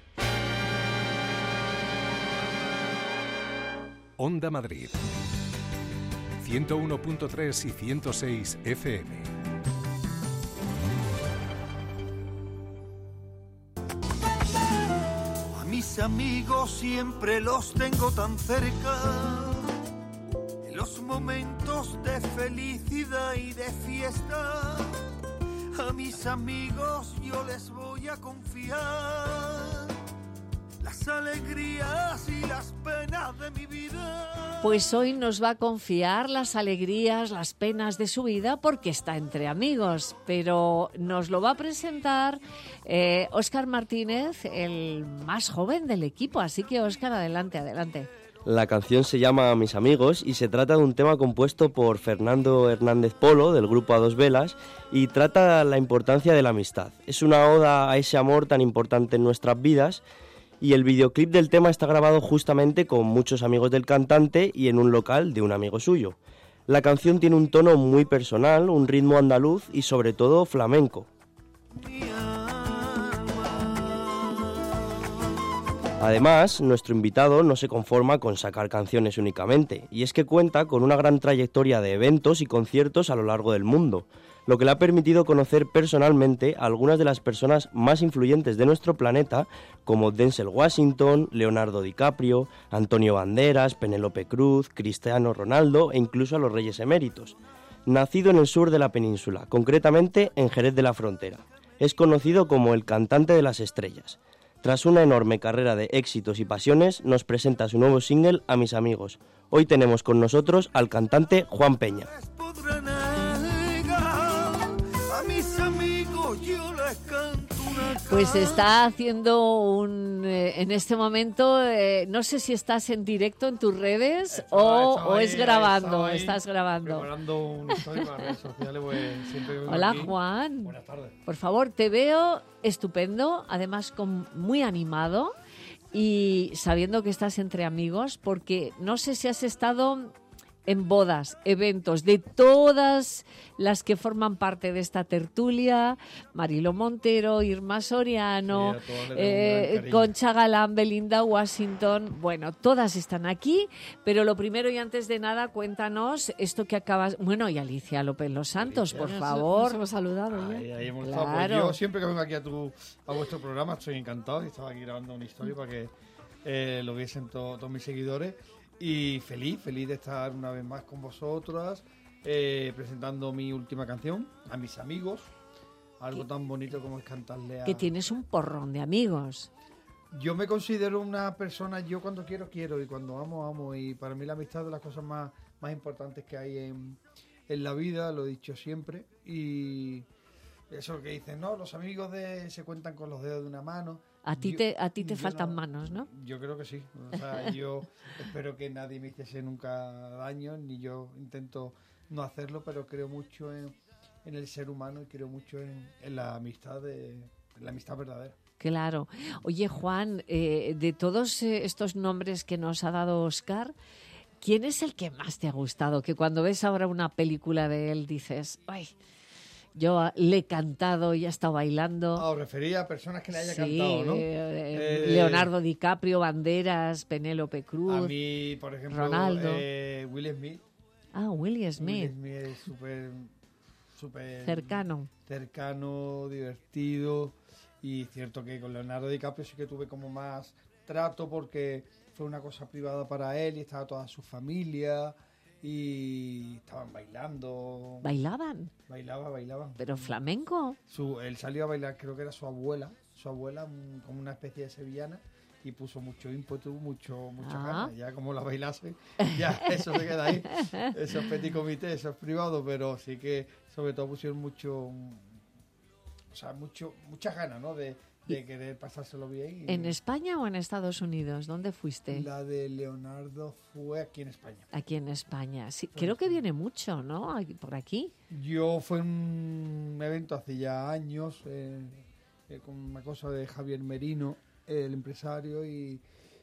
Onda Madrid. ciento uno punto tres y ciento seis F M. Mis amigos siempre los tengo tan cerca, en los momentos de felicidad y de fiesta. A mis amigos yo les voy a confiar las alegrías y las penas de mi vida. Pues hoy nos va a confiar las alegrías, las penas de su vida porque está entre amigos, pero nos lo va a presentar eh, Óscar Martínez, el más joven del equipo, así que Óscar, adelante, adelante. La canción se llama Mis Amigos y se trata de un tema compuesto por Fernando Hernández Polo, del grupo A Dos Velas, y trata la importancia de la amistad. Es una oda a ese amor tan importante en nuestras vidas. Y el videoclip del tema está grabado justamente con muchos amigos del cantante y en un local de un amigo suyo. La canción tiene un tono muy personal, un ritmo andaluz y sobre todo flamenco. Además, nuestro invitado no se conforma con sacar canciones únicamente, y es que cuenta con una gran trayectoria de eventos y conciertos a lo largo del mundo, lo que le ha permitido conocer personalmente a algunas de las personas más influyentes de nuestro planeta, como Denzel Washington, Leonardo DiCaprio, Antonio Banderas, Penélope Cruz, Cristiano Ronaldo e incluso a los Reyes Eméritos. Nacido en el sur de la península, concretamente en Jerez de la Frontera, es conocido como el cantante de las estrellas. Tras una enorme carrera de éxitos y pasiones, nos presenta su nuevo single A Mis Amigos. Hoy tenemos con nosotros al cantante Juan Peña. Pues está haciendo un... Eh, en este momento, eh, no sé si estás en directo en tus redes estaba, o, estaba o es ahí, grabando, ahí, estás grabando. Preparando un story para redes sociales, pues, siempre Hola, aquí. Juan. Buenas tardes. Por favor, te veo estupendo, además con, muy animado y sabiendo que estás entre amigos, porque no sé si has estado en bodas, eventos de todas las que forman parte de esta tertulia, Mariló Montero, Irma Soriano, Sí, a todas le tengo un eh, gran cariño. Concha Galán, Belinda Washington, bueno, todas están aquí, pero lo primero y antes de nada, cuéntanos esto que acabas, bueno, y Alicia López Los Santos, por Nos- favor. Nos hemos saludado ya. Ahí, ahí hemos Claro. estado. Pues yo siempre que vengo aquí a, tu, a vuestro programa estoy encantado y estaba aquí grabando una historia para que eh, lo viesen to- todos mis seguidores. Y feliz, feliz de estar una vez más con vosotras, eh, presentando mi última canción a mis amigos. Algo tan bonito como es cantarle a... Que tienes un porrón de amigos. Yo me considero una persona, yo cuando quiero, quiero, y cuando amo, amo. Y para mí la amistad es de las cosas más, más importantes que hay en, en la vida, lo he dicho siempre. Y eso que dicen, no, los amigos de se cuentan con los dedos de una mano. A ti Yo- te, a ti te yo faltan no- manos, ¿no? Yo creo que sí. O sea, yo espero que nadie me hiciese nunca daño, ni yo intento no hacerlo, pero creo mucho en, en el ser humano y creo mucho en, en la amistad de en la amistad verdadera. Claro. Oye, Juan, eh, de todos eh, estos nombres que nos ha dado Oscar, ¿quién es el que más te ha gustado? Que cuando ves ahora una película de él dices, ay, yo ah, le he cantado y he estado bailando. Ah, os refería a personas que le haya Sí, cantado, ¿no? eh, Eh, Leonardo DiCaprio, Banderas, Penélope Cruz. A mí, por ejemplo, Ronaldo. eh, Will Smith. Ah, Will Smith. Will Smith es súper, súper Cercano. cercano, divertido. Y cierto que con Leonardo DiCaprio sí que tuve como más trato porque fue una cosa privada para él y estaba toda su familia y estaban bailando. ¿Bailaban? Bailaba, bailaban. ¿Pero flamenco? Su, él salió a bailar, creo que era su abuela, su abuela un- como una especie de sevillana y puso mucho ímpetu, mucho, mucha Ah. ganas. Ya como la bailase, ya eso se queda ahí. Eso es petit comité, eso es privado, pero sí que sobre todo pusieron mucho, o sea, mucho, muchas ganas, ¿no? De, de querer pasárselo bien. y ¿En España o en Estados Unidos? ¿Dónde fuiste? La de Leonardo fue aquí en España. Aquí en España. Sí, creo que viene mucho, ¿no? Aquí- Por aquí. Yo fue un evento hace ya años eh, eh, con una cosa de Javier Merino, el empresario, y,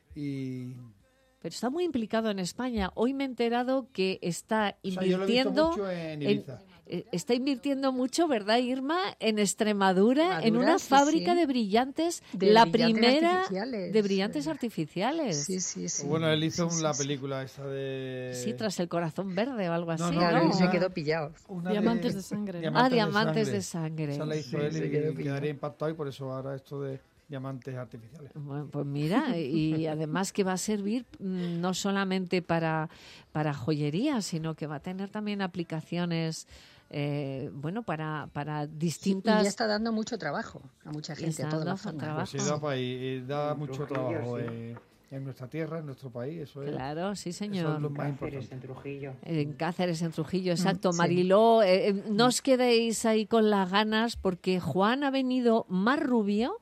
y Pero está muy implicado en España. Hoy me he enterado que está o sea, yo lo he visto invirtiendo mucho en en- Ibiza. eh, está invirtiendo mucho, ¿verdad, Irma? En Extremadura, en Extremadura, una sí, fábrica sí. de brillantes, De la brillantes primera artificiales. de brillantes artificiales. Sí, sí, sí. Bueno, él hizo Sí, un- sí, la sí. película esa de... Sí, tras el corazón verde o algo así, No, ¿no? no, Claro, él se una- quedó pillado. una Diamantes de sangre, ¿no? Ah, diamantes de sangre. Esa la hizo Sí, él se y quedó quedaría pillado. impactado y por eso ahora esto de diamantes artificiales. Bueno, pues mira, y además que va a servir mm, no solamente para, para joyería, sino que va a tener también aplicaciones, eh, bueno, para, para Y distintas... ya está dando mucho trabajo a mucha gente, está a toda la dando zona. trabajo. Pues sí, da, país, eh, da En mucho Trujillo, trabajo sí. eh, en nuestra tierra, en nuestro país, eso es. Claro, sí, Eso es señor. lo más Cáceres, importante. en Trujillo. En Cáceres, en Trujillo, exacto. sí. Mariló, eh, eh, no os quedéis ahí con las ganas porque Juan ha venido más rubio.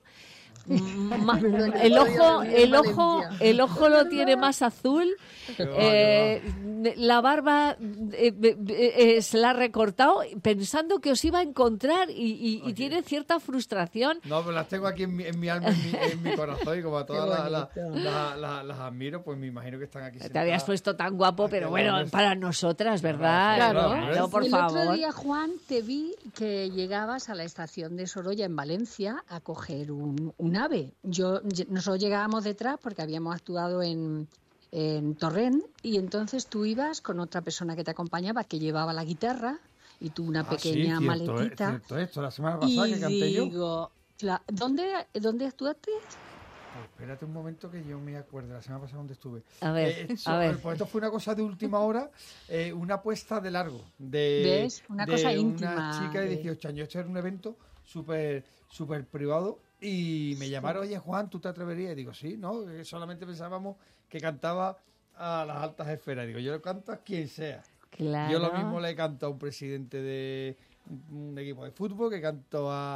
m- más- el ojo, el ojo, el ojo lo tiene más azul. Qué va, eh, la barba eh, eh, eh, se la ha recortado pensando que os iba a encontrar y, y- y tiene cierta frustración. No, pero las tengo aquí en mi, en mi alma, en mi, en mi corazón y como a todas Qué las, las, bonito. las- las- las admiro, pues me imagino que están aquí Te habías sentadas. puesto tan guapo, Ay, pero qué bueno, bueno. para nosotras, ¿verdad? Claro, Claro, claro. por el favor. otro día, Juan, te vi que llegabas a la estación de Sorolla en Valencia a coger un, un ave. Yo, nosotros llegábamos detrás porque habíamos actuado en, en Torrent y entonces tú ibas con otra persona que te acompañaba que llevaba la guitarra y tú una Ah, sí, pequeña cierto, maletita. eh, cierto esto, la semana pasada y que canté yo. digo, cla- ¿dónde, ¿dónde actuaste? Pues espérate un momento que yo me acuerdo, la semana pasada donde estuve. A ver, Eh, esto- a ver. Pues esto fue una cosa de última hora, eh, una apuesta de largo. De, ¿Ves? Una de cosa una íntima chica de de- dieciocho años. Esto era un evento súper súper privado y me llamaron, oye Juan, ¿tú te atreverías? Y digo, sí, ¿no? Que solamente pensábamos que cantaba a las altas esferas. Digo, yo le canto a quien sea. Claro. Yo lo mismo le canto a un presidente de un equipo de fútbol, que canto a,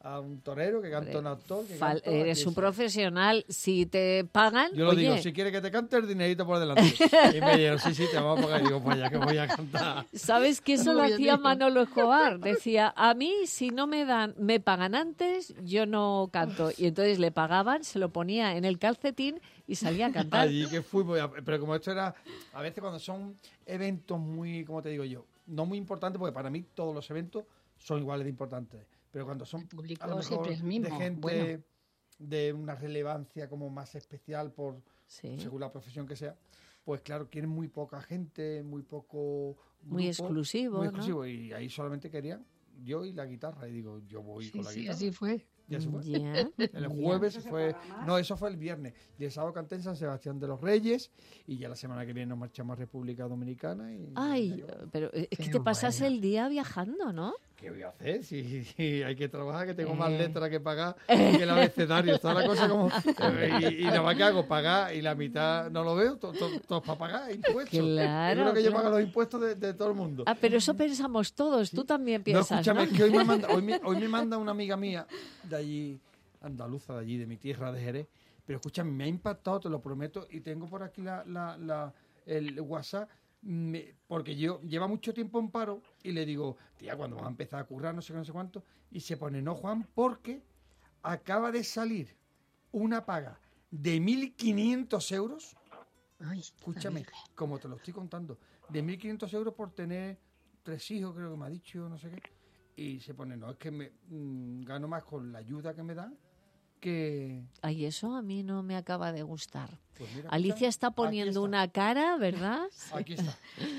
a un torero, que canta un actor. Que Fal- canta, eres un profesional. Si te pagan. Yo lo oye, digo, si quieres que te cante, el dinerito por delante. Y me dijeron, sí, sí, te vamos a pagar. Y digo, pues ya que voy a cantar. ¿Sabes que eso lo Muy hacía bien. Manolo Escobar? Decía, a mí si no me dan, me pagan antes, yo no canto. Y entonces le pagaban, se lo ponía en el calcetín y salía a cantar. Allí que fui, pues, pero como esto era, a veces cuando son eventos muy, como te digo yo, no muy importantes, porque para mí todos los eventos son iguales de importantes, pero cuando son a lo siempre mejor es el mismo, de gente bueno. de una relevancia como más especial por Sí. según la profesión que sea, pues claro, quieren muy poca gente, muy poco Muy grupo, exclusivo, muy ¿no? exclusivo, y ahí solamente querían yo y la guitarra, y digo, yo voy Sí, con la sí, guitarra. así fue. Y así fue. Ya, El ya. jueves fue... No, eso fue el viernes. Y el sábado canté en San Sebastián de los Reyes. Y ya la semana que viene nos marchamos a República Dominicana. Y Ay, pero es que Qué te pasas bueno. el día viajando, ¿no? ¿qué voy a hacer? Si, si hay que trabajar, que tengo más Eh. letras que pagar que el abecedario. Está la cosa como... Y, y nada más que hago, pagar, y la mitad no lo veo, todo to, para pagar impuestos. Claro, Yo creo que yo claro. pago los impuestos de, de todo el mundo. Ah, pero eso pensamos todos. Tú también No, piensas, escúchame, ¿no? es que hoy me, manda, hoy, me, hoy me manda una amiga mía de allí, andaluza, de allí, de mi tierra, de Jerez. Pero escúchame, me ha impactado, te lo prometo, y tengo por aquí la, la, la, el WhatsApp, me- porque yo lleva mucho tiempo en paro, y le digo, tía, cuando vas a empezar a currar, no sé qué, no sé cuánto, y se pone, no, Juan, porque acaba de salir una paga de mil quinientos euros. Escúchame, como te lo estoy contando, de mil quinientos euros por tener tres hijos, creo que me ha dicho, no sé qué. Y se pone, no, es que me mm, gano más con la ayuda que me dan que... Ay, eso a mí no me acaba de gustar. Pues mira, Alicia escucha, está aquí poniendo está. una cara, ¿verdad? Aquí está.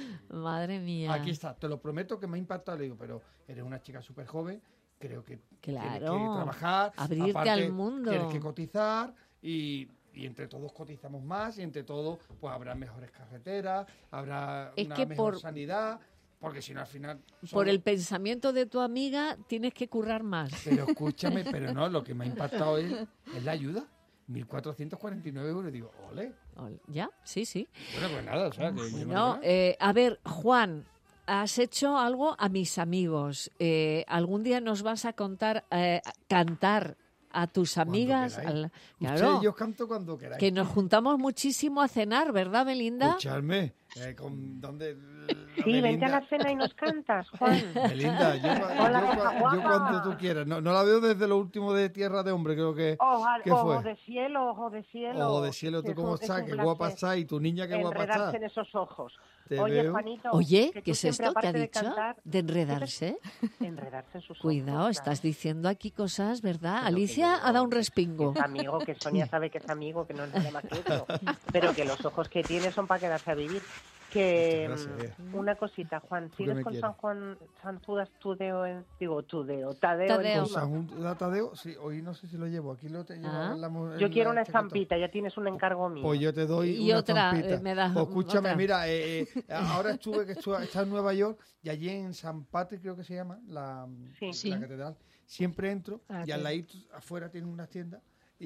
Madre mía. Aquí está, te lo prometo que me ha impactado. Le digo, pero eres una chica súper joven, creo que tienes que Claro. trabajar. Abrirte aparte, al mundo. Tienes que cotizar y, y entre todos cotizamos más y entre todos pues habrá mejores carreteras, habrá Es una que mejor por- sanidad, porque si no al final... Por solo- el pensamiento de tu amiga tienes que currar más. Pero escúchame, pero no, lo que me ha impactado es, es la ayuda. mil cuatrocientos cuarenta y nueve euros. Y digo, ole. Ole, ¿Ya? Sí, sí. Bueno, pues nada, o sea, que yo no digo No, nada. eh, a ver, Juan, has hecho algo a mis amigos. Eh, ¿Algún día nos vas a contar, eh, a cantar a tus amigas? queráis. Al- Usted, claro, yo canto cuando queráis. que nos juntamos muchísimo a cenar, ¿verdad, Belinda? Escuchadme, eh, con, ¿dónde, Sí, vente a la cena y nos cantas, Juan. Melinda, yo, yo- Hola, yo- hija yo guapa. cuando tú quieras. No, no la veo desde lo último de Tierra de Hombre, creo que, Ojalá, que ojo fue. de cielo, ojo de cielo. Ojo de cielo, ¿tú Es cómo un- es estás? un Qué guapa placer estás. Y tu niña, qué guapa enredarse está. en esos ojos. Te Oye, veo. Juanito, Oye, que ¿qué tú es siempre, esto que ha aparte de dicho? cantar, ¿De enredarse? enredarse en sus ojos. Cuidado, estás diciendo aquí cosas, ¿verdad? Pero Alicia que ha dado un respingo. Es amigo, que Sonia sabe que es amigo, que no es nada más que eso. Pero que los ojos que tiene son para quedarse a vivir. Que Muchas gracias, mm, una cosita, Juan, que ¿sigues me con quieres. San Juan, San Judas Tudeo, en- digo Tudeo, Tadeo, Tadeo. Con encima? San Juan Tadeo, sí, hoy no sé si lo llevo. Aquí lo te llevo Ah. en la mo- en Yo quiero la una chaqueta. estampita, ya tienes un encargo mío. Pues yo te doy Y una otra, estampita. eh, me das Pues escúchame, otra. mira, eh, eh, ahora estuve, que estuve, estaba en Nueva York y allí en San Patrick, creo que se llama, la, Sí. la Sí. catedral. Siempre entro Ah, y al sí. ladito afuera tienen unas tiendas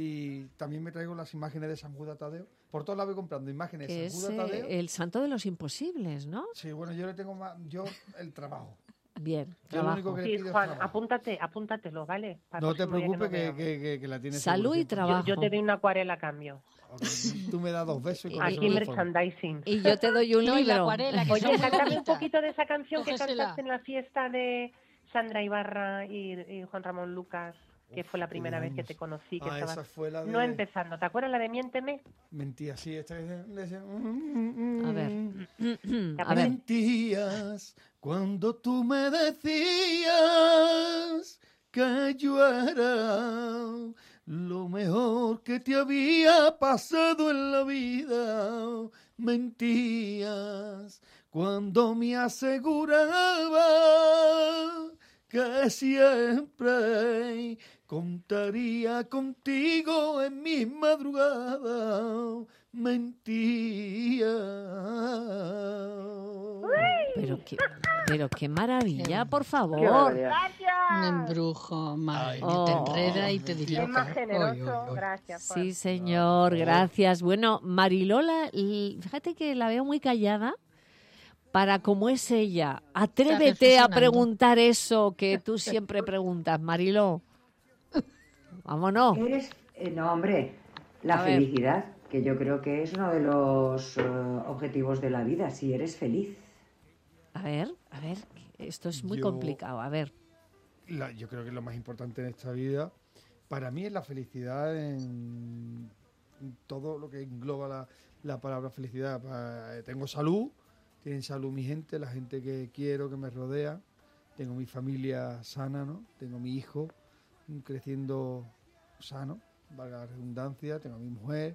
y también me traigo las imágenes de San Judas Tadeo. Por todos lados voy comprando imágenes Que de es San Judas eh, Tadeo. el santo de los imposibles, ¿no? Sí, bueno, yo le tengo más, yo el trabajo. Bien, Yo lo único trabajo. que le Sí, pido es Juan, trabajo. apúntate, apúntatelo, ¿vale? Para No el te próximo día preocupes que, nos que, veamos. que, que la tienes Salud y seguro. trabajo. Yo, yo te doy una acuarela a cambio. Ok, Tú me das dos besos y con eso Aquí me conformo. merchandising. Y yo te doy un No, y la libro. acuarela, que Oye, son muy cántame un bonitas. poquito de esa canción que Cógesela. cantaste en la fiesta de Sandra Ibarra y, y Juan Ramón Lucas, que fue la Uf, primera qué vez que años. te conocí, que Ah, estabas esa fue la de... no empezando. ¿Te acuerdas la de Miénteme? Mentía, sí, esta que le decía, "Mm, mm, A ver. mm". A ver. Mentías cuando tú me decías que yo era lo mejor que te había pasado en la vida. Mentías cuando me aseguraba que siempre contaría contigo en mis madrugadas. Mentía. Pero qué, pero qué maravilla, por favor. Un embrujo, madre, Ay. te Oh. enreda y te diría. Es más generoso. Gracias, Juan. Sí, señor, gracias. Bueno, Marilola, l- fíjate que la veo muy callada. Para como es ella, atrévete a reflexionando. preguntar eso que tú siempre preguntas, Mariló. Vámonos. Eres, eh, no, hombre, la A ver. felicidad, que yo creo que es uno de los eh, objetivos de la vida, si eres feliz. A ver, a ver, esto es muy Yo- complicado. A ver. La- yo creo que lo más importante en esta vida, para mí, es la felicidad en, en todo lo que engloba la, la palabra felicidad. Pa- tengo salud, tienen salud mi gente, la gente que quiero, que me rodea. Tengo mi familia sana, ¿no? Tengo mi hijo mm, creciendo sano, valga la redundancia. Tengo a mi mujer.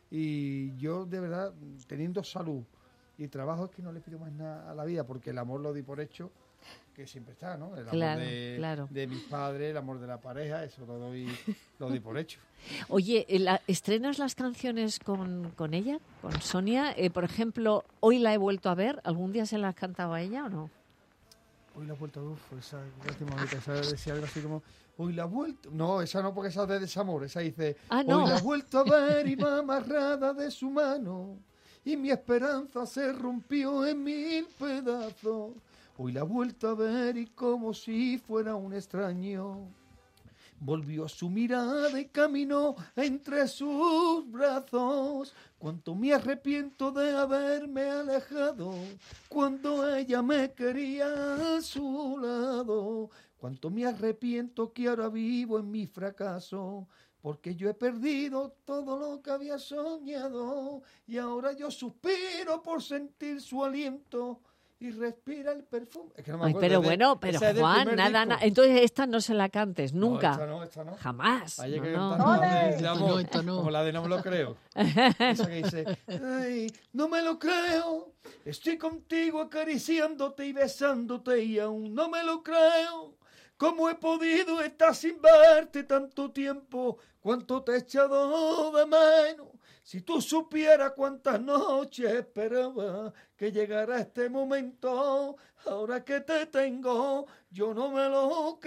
Y yo, de verdad, teniendo salud y trabajo, es que no le pido más nada a la vida, porque el amor lo di por hecho, que siempre está, ¿no? El amor Claro, de, claro. de mis padres, el amor de la pareja, eso lo doy, lo doy por hecho. Oye, eh, la- ¿estrenas las canciones con, con ella, con Sonia? Eh, por ejemplo, hoy la he vuelto a ver. ¿Algún día se la has cantado a ella o no? Hoy la vuelta, uff, esa última bonita, esa decía algo así como, hoy la vuelta, no, esa no, porque esa es de desamor, esa dice, Ah, no. hoy la vuelto a ver y va amarrada de su mano, y mi esperanza se rompió en mil pedazos, hoy la vuelto a ver y como si fuera un extraño, volvió su mirada y caminó entre sus brazos. Cuánto me arrepiento de haberme alejado cuando ella me quería a su lado. Cuánto me arrepiento que ahora vivo en mi fracaso, porque yo he perdido todo lo que había soñado y ahora yo suspiro por sentir su aliento y respira el perfume. Es que no me Ay, acuerdo, pero es de- bueno, pero esa es del Juan, primer nada, disco. nada. Entonces esta no se la cantes, nunca. esta no, esta no. Jamás. Hay que No, no. cantar la de- ¡Ole! de amor, como la de No me lo creo. Esa que dice, ay, no me lo creo, estoy contigo acariciándote y besándote y aún no me lo creo. ¿Cómo he podido estar sin verte tanto tiempo? ¿Cuánto te he echado de menos? Si tú supieras cuántas noches esperaba que llegara este momento, ahora que te tengo, yo no me lo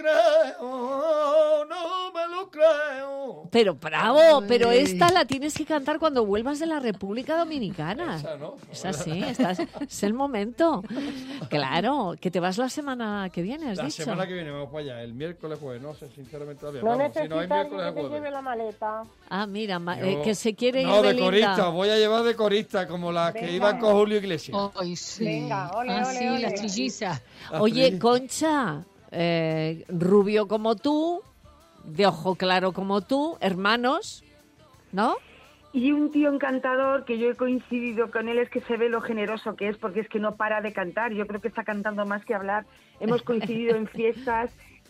creo, no me lo creo. Pero bravo, pero esta la tienes que cantar cuando vuelvas de la República Dominicana. Esa no. Es así, estás- es el momento. Claro, que te vas la semana que viene, has La dicho. semana que viene vamos para allá, el miércoles jueves, no sé sinceramente todavía. No Vamos, si no hay necesitas miércoles que te jueves. lleve la maleta. Ah, mira, ma- Yo- eh, que se quiere No, ir de Belinda. corista, voy a llevar de corista, como las que Venga. iban con Julio Iglesias. Ay, sí. Venga, ole, ah, ole, sí, ole. las trillizas. Oye, Concha, eh, rubio como tú, de ojo claro como tú, hermanos, ¿no? Y un tío encantador que yo he coincidido con él, es que se ve lo generoso que es, porque es que no para de cantar. Yo creo que está cantando más que hablar. Hemos coincidido en fiestas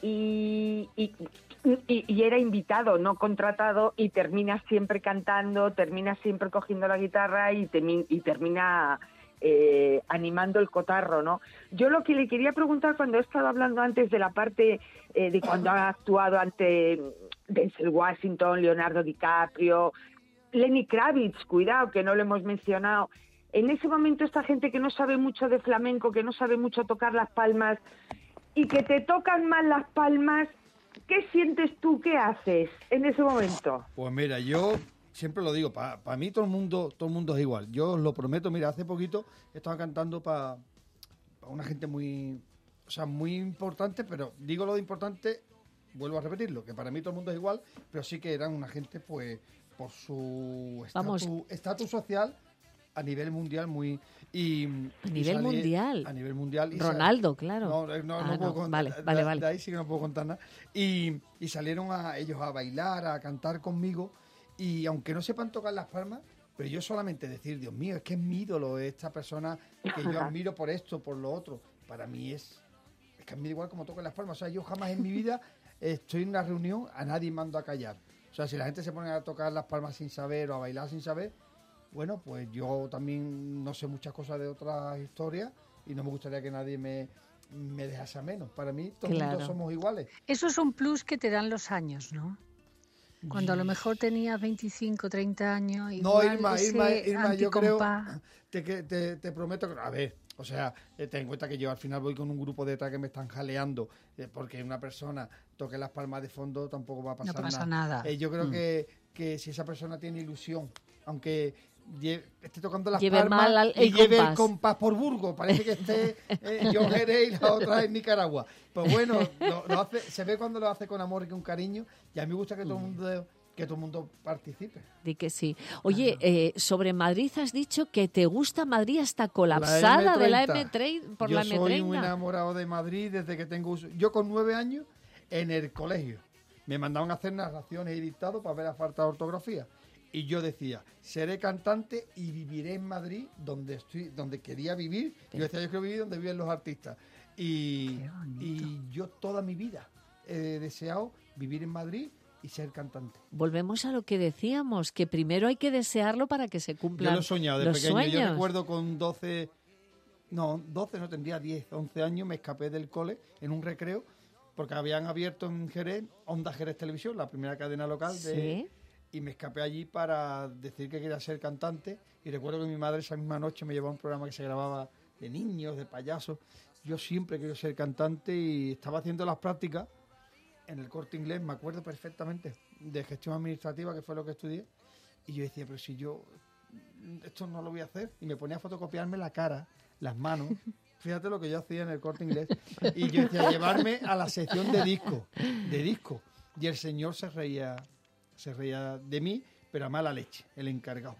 y, y, y- y era invitado, no contratado, y termina siempre cantando, termina siempre cogiendo la guitarra y, termi- y termina eh, animando el cotarro, ¿no? Yo lo que le quería preguntar, cuando he estado hablando antes de la parte eh, de cuando ha actuado ante Denzel Washington, Leonardo DiCaprio, Lenny Kravitz, cuidado, que no lo hemos mencionado. En ese momento, esta gente que no sabe mucho de flamenco, que no sabe mucho tocar las palmas y que te tocan mal las palmas, ¿qué sientes tú? ¿Qué haces en ese momento? Pues mira, yo siempre lo digo, para mí todo el mundo todo el mundo es igual. Yo os lo prometo, mira, hace poquito estaba cantando para una gente muy, o sea, muy importante, pero digo lo de importante, vuelvo a repetirlo, que para mí todo el mundo es igual, pero sí que eran una gente, pues, por su Vamos. estatus estatus social a nivel mundial muy y A y nivel salí- mundial. a nivel mundial y sal- Ronaldo, claro. no, no, no, Ah, no puedo no. contar. Vale, de- vale, de, vale. de ahí sí que no puedo contar nada. Y, y salieron a ellos a bailar, a cantar conmigo. Y aunque no sepan tocar las palmas, pero yo solamente decir, Dios mío, es que es mi ídolo, esta persona que yo admiro por esto, por lo otro. Para mí es, es que a mí igual como tocan las palmas. O sea, yo jamás en mi vida estoy en una reunión, a nadie mando a callar. O sea, si la gente se pone a tocar las palmas sin saber o a bailar sin saber, bueno, pues yo también no sé muchas cosas de otras historias y no me gustaría que nadie me, me dejase a menos. Para mí, todos Claro. juntos somos iguales. Eso es un plus que te dan los años, ¿no? Cuando a lo mejor tenías veinticinco, treinta años. No, igual Irma, ese Irma, Irma, yo creo, anticompás. te, que- te, te prometo que, a ver, o sea, eh, ten en cuenta que yo al final voy con un grupo detrás que me están jaleando, eh, porque una persona toque las palmas de fondo tampoco va a pasar pasa nada. nada. Eh, yo creo Mm. que, que si esa persona tiene ilusión, aunque lleve, esté tocando las lleve palmas mal al, y el lleve compás. el compás por Burgos. Parece que esté eh, yo en Jerez y la otra en Nicaragua. Pues bueno, lo, lo hace, se ve cuando lo hace con amor y con cariño. Y a mí me gusta que todo el mundo, que todo el mundo participe. Di que sí. Oye, eh, sobre Madrid has dicho que te gusta Madrid hasta colapsada de la M treinta, por yo la M treinta. Yo soy un enamorado de Madrid desde que tengo uso. Yo con nueve años en el colegio me mandaban a hacer narraciones y dictados para ver la falta de ortografía. Y yo decía, seré cantante y viviré en Madrid donde estoy, donde quería vivir. Yo decía, yo quiero vivir donde viven los artistas. Y, y yo toda mi vida he deseado vivir en Madrid y ser cantante. Volvemos a lo que decíamos, que primero hay que desearlo para que se cumplan Yo lo he soñado de los pequeño. sueños. Yo recuerdo con doce, no, doce no tendría diez, once años, me escapé del cole en un recreo porque habían abierto en Jerez, Onda Jerez Televisión, la primera cadena local, de, ¿Sí? y me escapé allí para decir que quería ser cantante. Y recuerdo que mi madre esa misma noche me llevó a un programa que se grababa de niños, de payasos. Yo siempre quiero ser cantante y estaba haciendo las prácticas en el Corte Inglés, me acuerdo perfectamente, de gestión administrativa, que fue lo que estudié. Y yo decía, pero si yo esto no lo voy a hacer. Y me ponía a fotocopiarme la cara, las manos. Fíjate lo que yo hacía en el Corte Inglés. Y yo decía, llevarme a la sección de disco, de disco. Y el señor se reía, se reía de mí, pero a mala leche, el encargado.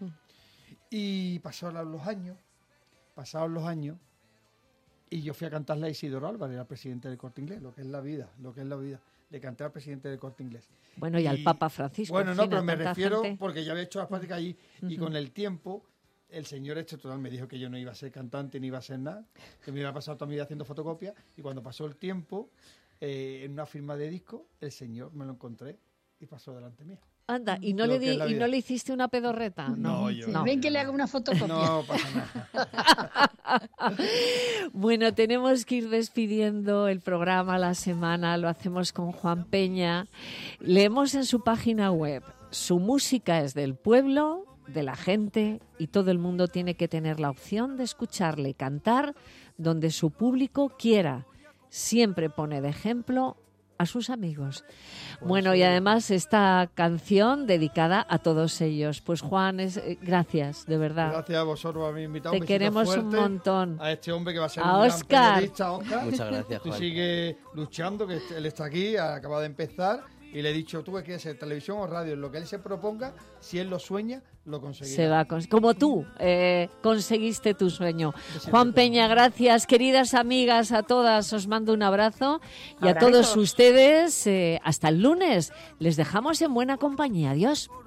Y pasaron los años, pasaron los años, y yo fui a cantarle a Isidoro Álvarez, el presidente del Corte Inglés, lo que es la vida, lo que es la vida. Le canté al presidente del Corte Inglés. Bueno, y, y al Papa Francisco. Bueno, en no, fin, pero me refiero, gente. porque ya había hecho las prácticas allí, Uh-huh. y con el tiempo, el señor este total me dijo que yo no iba a ser cantante, ni iba a ser nada, que me iba a pasar toda mi vida haciendo fotocopias, y cuando pasó el tiempo, eh, en una firma de disco, el señor me lo encontré y pasó delante mío. Anda, ¿y no, le di, ¿y no le hiciste una pedorreta? No, no yo no. ¿Ven que le haga una fotocopia? No pasa nada. Bueno, tenemos que ir despidiendo el programa, la semana, lo hacemos con Juan Peña. Leemos en su página web, su música es del pueblo, de la gente, y todo el mundo tiene que tener la opción de escucharle cantar donde su público quiera. Siempre pone de ejemplo a sus amigos. Pues bueno, sí. Y además esta canción dedicada a todos ellos. Pues Juan, es, eh, gracias, de verdad. Gracias a vosotros por haberme invitado. Te un queremos un montón. A este hombre que va a ser a un Oscar. gran periodista, Oscar. Muchas gracias, Juan. Tú sigue luchando, que él está aquí, ha acabado de empezar. Y le he dicho, tú que quieres ser televisión o radio, lo que él se proponga, si él lo sueña, lo conseguirá. Se va a cons- como tú eh, conseguiste tu sueño. Juan Peña, gracias. Queridas amigas, a todas os mando un abrazo. Y a todos ustedes, eh, hasta el lunes. Les dejamos en buena compañía. Adiós.